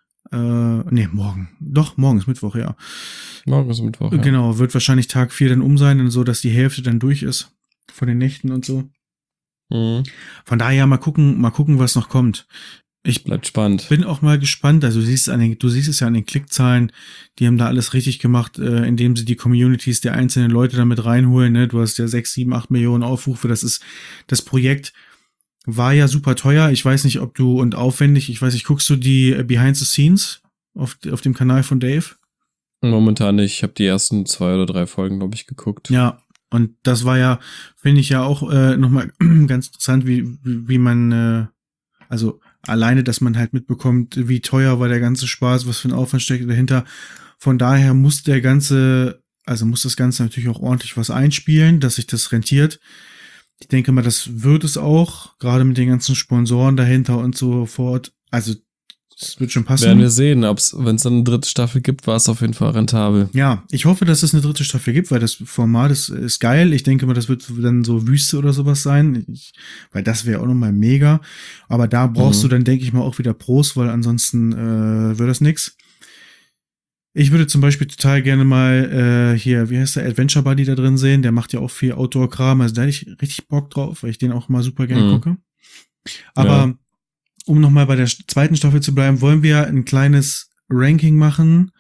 morgen. Doch, morgen ist Mittwoch, ja. Morgen ist Mittwoch, ja. Genau, wird wahrscheinlich Tag 4 dann sein, so dass die Hälfte dann durch ist von den Nächten und so. Mhm. Von daher mal gucken, was noch kommt. Ich Bleibt spannend. bin auch mal gespannt. Also du siehst es ja an den Klickzahlen. Die haben da alles richtig gemacht, indem sie die Communities der einzelnen Leute damit reinholen. Ne? Du hast ja 6, 7, 8 Millionen Aufrufe. Das Projekt war ja super teuer. Ich weiß nicht, ob du und aufwendig. Ich weiß nicht, guckst du die Behind the Scenes auf dem Kanal von Dave? Momentan nicht. Ich habe die ersten 2 oder 3 Folgen, glaube ich, geguckt. Ja. Und das war ja, finde ich ja auch nochmal ganz interessant, wie man, also alleine, dass man halt mitbekommt, wie teuer war der ganze Spaß, was für ein Aufwand steckt dahinter. Von daher muss das Ganze natürlich auch ordentlich was einspielen, dass sich das rentiert. Ich denke mal, das wird es auch, gerade mit den ganzen Sponsoren dahinter und so fort. Also, das wird schon passen. Werden wir sehen, wenn es dann eine 3. Staffel gibt, war es auf jeden Fall rentabel. Ja, ich hoffe, dass es eine 3. Staffel gibt, weil das Format ist geil. Ich denke mal, das wird dann so Wüste oder sowas sein, weil das wäre auch nochmal mega. Aber da brauchst du dann, denke ich mal, auch wieder Pros, weil ansonsten wird das nix. Ich würde zum Beispiel total gerne mal hier, wie heißt der, Adventure Buddy da drin sehen. Der macht ja auch viel Outdoor-Kram. Also da hätte ich richtig Bock drauf, weil ich den auch mal super gerne gucke. Aber um nochmal bei der 2. Staffel zu bleiben, wollen wir ein kleines Ranking machen,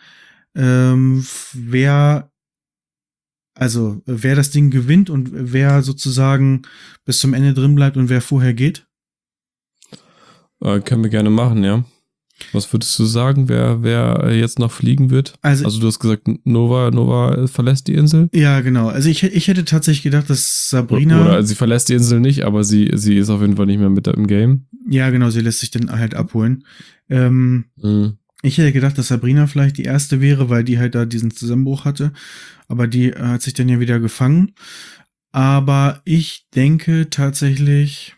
wer das Ding gewinnt und wer sozusagen bis zum Ende drin bleibt und wer vorher geht? Können wir gerne machen, ja. Was würdest du sagen, wer jetzt noch fliegen wird? Also du hast gesagt, Nova verlässt die Insel? Ja, genau. Also ich hätte tatsächlich gedacht, dass Sabrina... Oder sie verlässt die Insel nicht, aber sie ist auf jeden Fall nicht mehr mit im Game. Ja, genau, sie lässt sich dann halt abholen. Ich hätte gedacht, dass Sabrina vielleicht die erste wäre, weil die halt da diesen Zusammenbruch hatte. Aber die hat sich dann ja wieder gefangen. Aber ich denke tatsächlich...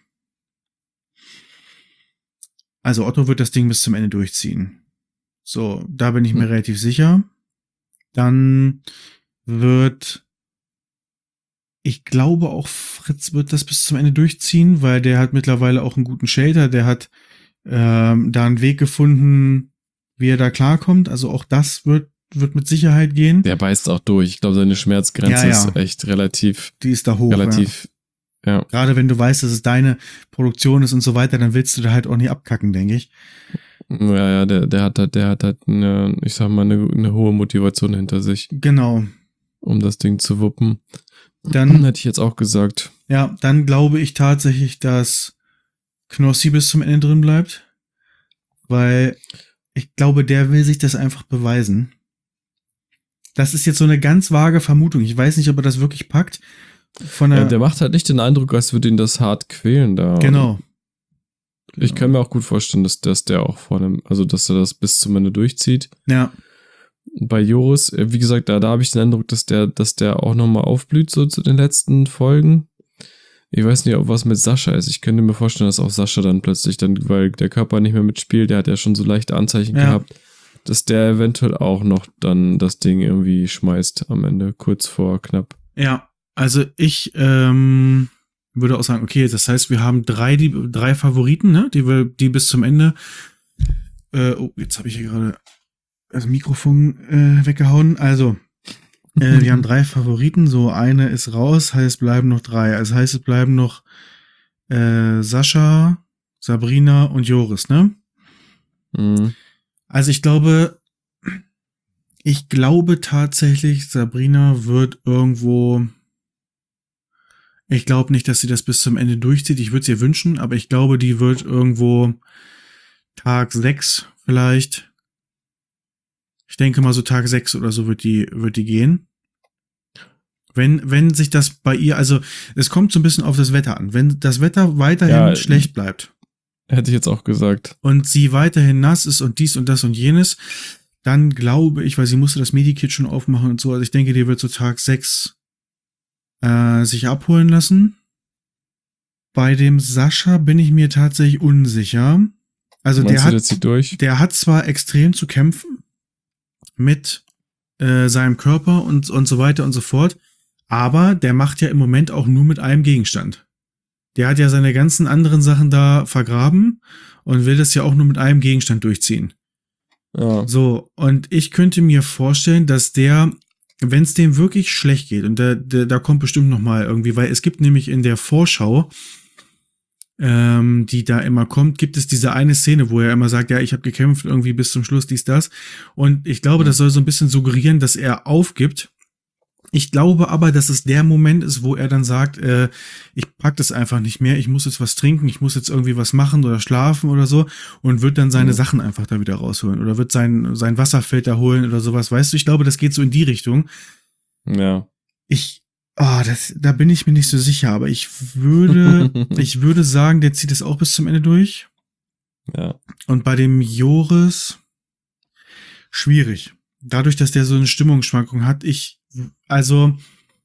Also Otto wird das Ding bis zum Ende durchziehen. So, da bin ich mir relativ sicher. Dann ich glaube auch Fritz wird das bis zum Ende durchziehen, weil der hat mittlerweile auch einen guten Shelter. Der hat da einen Weg gefunden, wie er da klarkommt. Also auch das wird mit Sicherheit gehen. Der beißt auch durch. Ich glaube, seine Schmerzgrenze ist echt relativ... Die ist da hoch. Ja. Gerade wenn du weißt, dass es deine Produktion ist und so weiter, dann willst du da halt auch nicht abkacken, denke ich. Ja, der hat halt eine, ich sag mal, eine hohe Motivation hinter sich. Genau. Um das Ding zu wuppen. Dann hätte ich jetzt auch gesagt. Ja, dann glaube ich tatsächlich, dass Knossi bis zum Ende drin bleibt. Weil ich glaube, der will sich das einfach beweisen. Das ist jetzt so eine ganz vage Vermutung. Ich weiß nicht, ob er das wirklich packt. Der macht halt nicht den Eindruck, als würde ihn das hart quälen da. Genau. Ich kann mir auch gut vorstellen, dass der auch dass er das bis zum Ende durchzieht. Ja. Bei Joris, wie gesagt, da habe ich den Eindruck, dass der auch nochmal aufblüht, so zu den letzten Folgen. Ich weiß nicht, ob was mit Sascha ist. Ich könnte mir vorstellen, dass auch Sascha dann plötzlich weil der Körper nicht mehr mitspielt, der hat ja schon so leichte Anzeichen gehabt, dass der eventuell auch noch dann das Ding irgendwie schmeißt am Ende, kurz vor knapp. Ja. Also ich würde auch sagen, okay, das heißt, wir haben drei Favoriten, ne, die bis zum Ende. Jetzt habe ich hier gerade das Mikrofon weggehauen. Also wir haben 3 Favoriten. So eine ist raus, heißt bleiben noch 3. Also heißt es bleiben noch Sascha, Sabrina und Joris, ne? Mhm. Also ich glaube tatsächlich, Sabrina wird irgendwo. Ich glaube nicht, dass sie das bis zum Ende durchzieht. Ich würde es ihr wünschen, aber ich glaube, die wird irgendwo Tag 6 vielleicht. Ich denke mal so Tag 6 oder so wird die gehen. Wenn sich das bei ihr, also es kommt so ein bisschen auf das Wetter an. Wenn das Wetter weiterhin schlecht bleibt. Hätte ich jetzt auch gesagt. Und sie weiterhin nass ist und dies und das und jenes, dann glaube ich, weil sie musste das Medikit schon aufmachen und so, also ich denke, die wird so Tag 6 sich abholen lassen. Bei dem Sascha bin ich mir tatsächlich unsicher. Also der hat zwar extrem zu kämpfen mit seinem Körper und so weiter und so fort, aber der macht ja im Moment auch nur mit einem Gegenstand. Der hat ja seine ganzen anderen Sachen da vergraben und will das ja auch nur mit einem Gegenstand durchziehen. Ja. So, und ich könnte mir vorstellen, dass der, wenn es dem wirklich schlecht geht, und da kommt bestimmt noch mal irgendwie, weil es gibt nämlich in der Vorschau, die da immer kommt, gibt es diese eine Szene, wo er immer sagt, ja, ich habe gekämpft irgendwie bis zum Schluss, dies, das. Und ich glaube, das soll so ein bisschen suggerieren, dass er aufgibt. Ich glaube aber, dass es der Moment ist, wo er dann sagt, ich pack das einfach nicht mehr, ich muss jetzt was trinken, ich muss jetzt irgendwie was machen oder schlafen oder so und wird dann seine Sachen einfach da wieder rausholen oder wird sein Wasserfilter holen oder sowas, weißt du, ich glaube, das geht so in die Richtung. Ja. Da bin ich mir nicht so sicher, aber ich würde sagen, der zieht es auch bis zum Ende durch. Ja. Und bei dem Joris schwierig. Dadurch, dass der so eine Stimmungsschwankung hat, also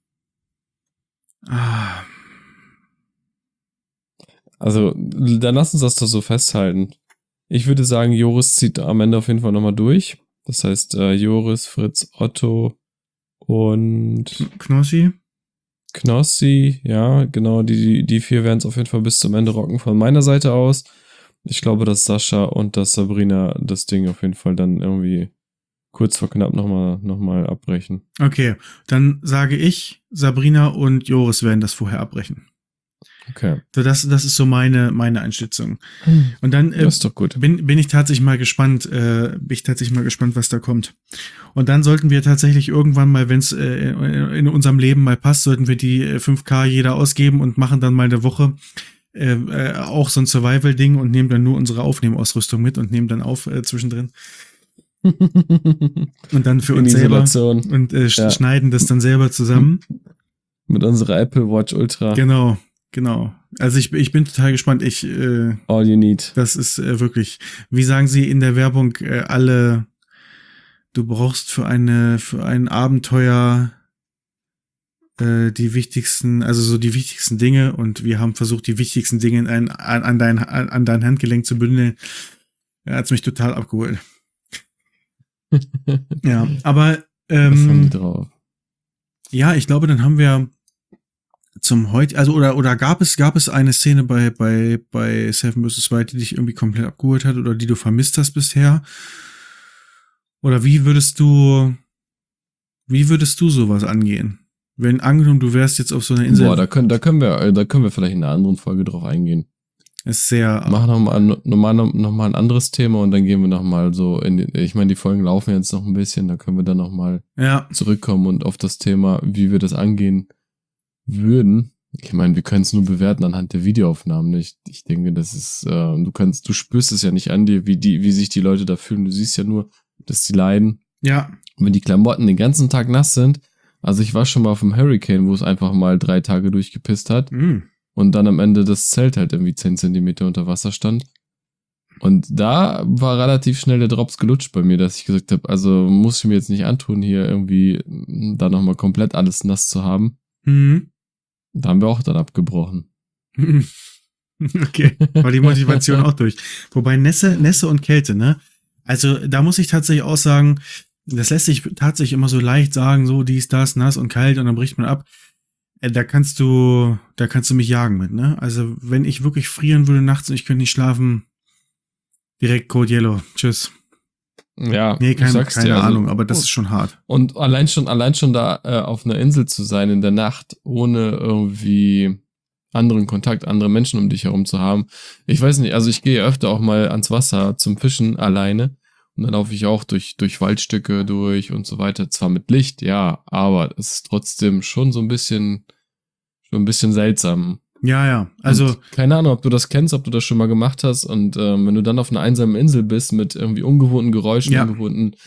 dann lass uns das doch so festhalten. Ich würde sagen, Joris zieht am Ende auf jeden Fall nochmal durch. Das heißt, Joris, Fritz, Otto und Knossi, ja, genau, die 4 werden es auf jeden Fall bis zum Ende rocken von meiner Seite aus. Ich glaube, dass Sascha und dass Sabrina das Ding auf jeden Fall dann irgendwie kurz vor knapp nochmal abbrechen. Okay, dann sage ich, Sabrina und Joris werden das vorher abbrechen. Okay. So, das ist so meine Einschätzung. Und dann das ist doch gut. bin ich tatsächlich mal gespannt, was da kommt. Und dann sollten wir tatsächlich irgendwann mal, wenn es in unserem Leben mal passt, sollten wir die 5K jeder ausgeben und machen dann mal eine Woche auch so ein Survival-Ding und nehmen dann nur unsere Aufnehmausrüstung mit und nehmen dann auf zwischendrin. Und dann für uns selber und schneiden das dann selber zusammen. Mit unserer Apple Watch Ultra. Genau. Also ich bin total gespannt. All you need. Das ist wirklich, wie sagen sie in der Werbung, du brauchst für ein Abenteuer die wichtigsten Dinge und wir haben versucht, die wichtigsten Dinge an dein Handgelenk zu bündeln. Er hat's mich total abgeholt. Ja, aber was haben die drauf? Ja, ich glaube, dann haben wir zum heute, also oder gab es eine Szene bei Seven vs. Wild, die dich irgendwie komplett abgeholt hat oder die du vermisst hast bisher? Oder wie würdest du sowas angehen? Wenn angenommen, du wärst jetzt auf so einer Insel. Boah, da können wir vielleicht in einer anderen Folge drauf eingehen. Ist sehr. Machen noch mal ein anderes Thema und dann gehen wir noch mal so ich meine, die Folgen laufen jetzt noch ein bisschen, da können wir dann noch mal zurückkommen und auf das Thema, wie wir das angehen würden. Ich meine, wir können es nur bewerten anhand der Videoaufnahmen. Ich denke, das ist, du spürst es ja nicht an dir, wie sich die Leute da fühlen. Du siehst ja nur, dass die leiden. Ja. Und wenn die Klamotten den ganzen Tag nass sind, also ich war schon mal auf dem Hurricane, wo es einfach mal 3 Tage durchgepisst hat. Und dann am Ende das Zelt halt irgendwie 10 Zentimeter unter Wasser stand. Und da war relativ schnell der Drops gelutscht bei mir, dass ich gesagt habe, also muss ich mir jetzt nicht antun, hier irgendwie da nochmal komplett alles nass zu haben. Da haben wir auch dann abgebrochen. Okay, war die Motivation auch durch. Wobei Nässe und Kälte, ne? Also da muss ich tatsächlich auch sagen, das lässt sich tatsächlich immer so leicht sagen, so dies, das, nass und kalt und dann bricht man ab. Da kannst du mich jagen mit, ne? Also wenn ich wirklich frieren würde nachts und ich könnte nicht schlafen, direkt Code Yellow. Tschüss. Ja, nee, keine Ahnung, also, aber das ist schon hart. Und allein schon da auf einer Insel zu sein in der Nacht, ohne irgendwie anderen Kontakt, andere Menschen um dich herum zu haben. Ich weiß nicht, also ich gehe öfter auch mal ans Wasser zum Fischen alleine und dann laufe ich auch durch Waldstücke durch und so weiter. Zwar mit Licht, ja, aber es ist trotzdem schon so ein bisschen seltsam. Ja, also. Und keine Ahnung, ob du das kennst, ob du das schon mal gemacht hast und wenn du dann auf einer einsamen Insel bist mit irgendwie ungewohnten Geräuschen, ungewohnten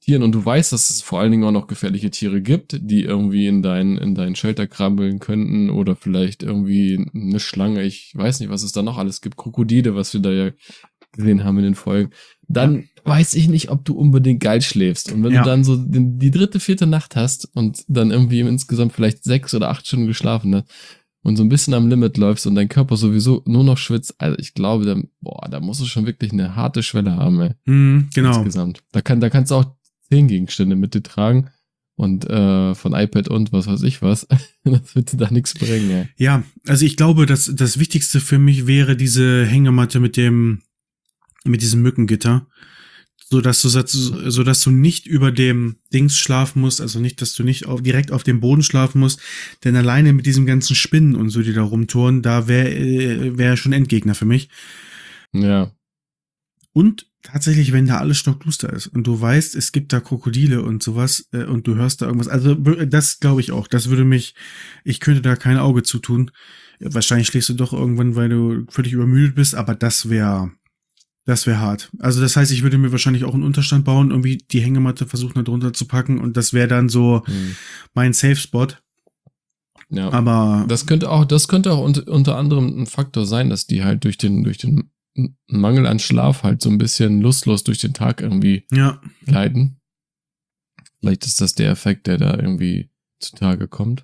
Tieren und du weißt, dass es vor allen Dingen auch noch gefährliche Tiere gibt, die irgendwie in dein Shelter krabbeln könnten oder vielleicht irgendwie eine Schlange, ich weiß nicht, was es da noch alles gibt, Krokodile, was wir da ja gesehen haben in den Folgen, dann weiß ich nicht, ob du unbedingt geil schläfst. Und wenn du dann so die 3., 4. Nacht hast und dann irgendwie insgesamt vielleicht 6 oder 8 Stunden geschlafen hast und so ein bisschen am Limit läufst und dein Körper sowieso nur noch schwitzt, also ich glaube, da musst du schon wirklich eine harte Schwelle haben, ey. Genau. Insgesamt. Da kannst du auch 10 Gegenstände mit dir tragen und von iPad und was weiß ich was. Das wird dir da nichts bringen, ey. Ja, also ich glaube, dass das Wichtigste für mich wäre diese Hängematte mit diesem Mückengitter, sodass du nicht über dem Dings schlafen musst, also nicht, dass du nicht direkt auf dem Boden schlafen musst, denn alleine mit diesem ganzen Spinnen und so, die da rumtouren, da wäre schon Endgegner für mich. Ja. Und tatsächlich, wenn da alles stockduster ist und du weißt, es gibt da Krokodile und sowas und du hörst da irgendwas, also das glaube ich auch, ich könnte da kein Auge zutun. Wahrscheinlich schläfst du doch irgendwann, weil du völlig übermüdet bist, aber das wäre hart. Also das heißt, ich würde mir wahrscheinlich auch einen Unterstand bauen, irgendwie die Hängematte versuchen da drunter zu packen und das wäre dann so mein Safe-Spot. Ja. Aber das könnte auch unter anderem ein Faktor sein, dass die halt durch den Mangel an Schlaf halt so ein bisschen lustlos durch den Tag irgendwie leiden. Vielleicht ist das der Effekt, der da irgendwie zutage kommt.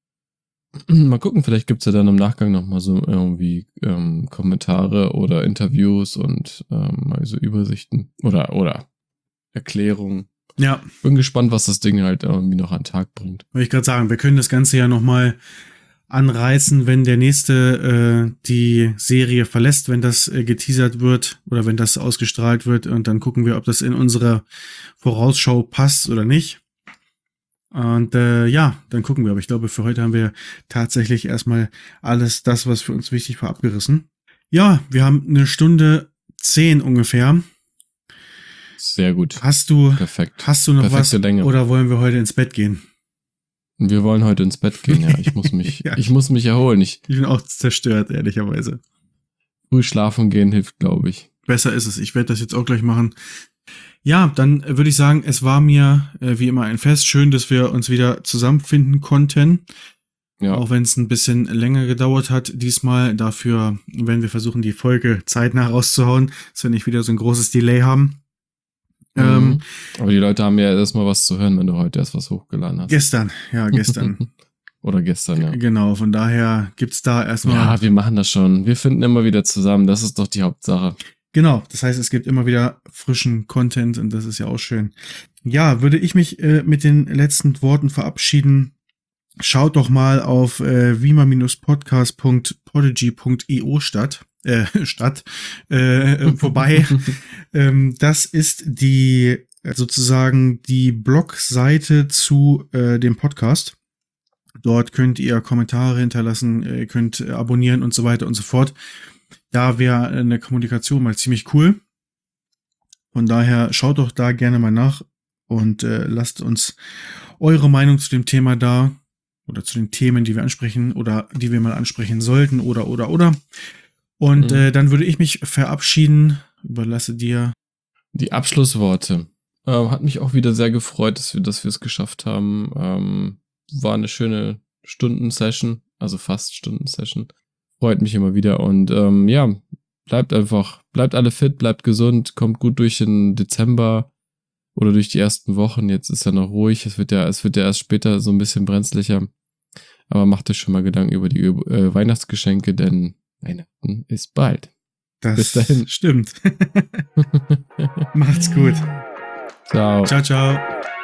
Mal gucken, vielleicht gibt's ja dann im Nachgang nochmal so irgendwie Kommentare oder Interviews und also Übersichten oder Erklärungen. Ja. Bin gespannt, was das Ding halt irgendwie noch an den Tag bringt. Wollte ich gerade sagen, wir können das Ganze ja nochmal anreißen, wenn der nächste die Serie verlässt, wenn das geteasert wird oder wenn das ausgestrahlt wird und dann gucken wir, ob das in unsere Vorausschau passt oder nicht. Und dann gucken wir. Aber ich glaube, für heute haben wir tatsächlich erstmal alles das, was für uns wichtig war, abgerissen. Ja, wir haben 1:10 ungefähr. Sehr gut. Hast du noch Perfekte was Länge. oder wollen wir heute ins Bett gehen? Wir wollen heute ins Bett gehen, ja. Ich muss mich, ich muss mich erholen. Ich bin auch zerstört, ehrlicherweise. Früh schlafen gehen hilft, glaube ich. Besser ist es. Ich werde das jetzt auch gleich machen. Ja, dann würde ich sagen, es war mir wie immer ein Fest. Schön, dass wir uns wieder zusammenfinden konnten. Ja. Auch wenn es ein bisschen länger gedauert hat diesmal. Dafür werden wir versuchen, die Folge zeitnah rauszuhauen, dass wir nicht wieder so ein großes Delay haben. Aber die Leute haben ja erstmal was zu hören, wenn du heute erst was hochgeladen hast. Gestern. Oder gestern, ja. Genau, von daher gibt's da erstmal... Ja, wir machen das schon. Wir finden immer wieder zusammen. Das ist doch die Hauptsache. Genau, das heißt, es gibt immer wieder frischen Content und das ist ja auch schön. Ja, würde ich mich mit den letzten Worten verabschieden. Schaut doch mal auf vima-podcast.podigy.io vorbei. Das ist sozusagen die Blogseite zu dem Podcast. Dort könnt ihr Kommentare hinterlassen, ihr könnt abonnieren und so weiter und so fort. Da wäre eine Kommunikation mal ziemlich cool. Von daher schaut doch da gerne mal nach und lasst uns eure Meinung zu dem Thema da oder zu den Themen, die wir ansprechen oder die wir mal ansprechen sollten oder. Und dann würde ich mich verabschieden, überlasse dir die Abschlussworte. Hat mich auch wieder sehr gefreut, dass wir es geschafft haben. War eine schöne Stundensession, also fast Stundensession. Freut mich immer wieder und bleibt alle fit, bleibt gesund, kommt gut durch den Dezember oder durch die ersten Wochen. Jetzt ist ja noch ruhig, es wird ja erst später so ein bisschen brenzlicher. Aber macht euch schon mal Gedanken über die Weihnachtsgeschenke, denn Weihnachten ist bald. Das bis dahin. Stimmt. Macht's gut. Ciao. Ciao, ciao.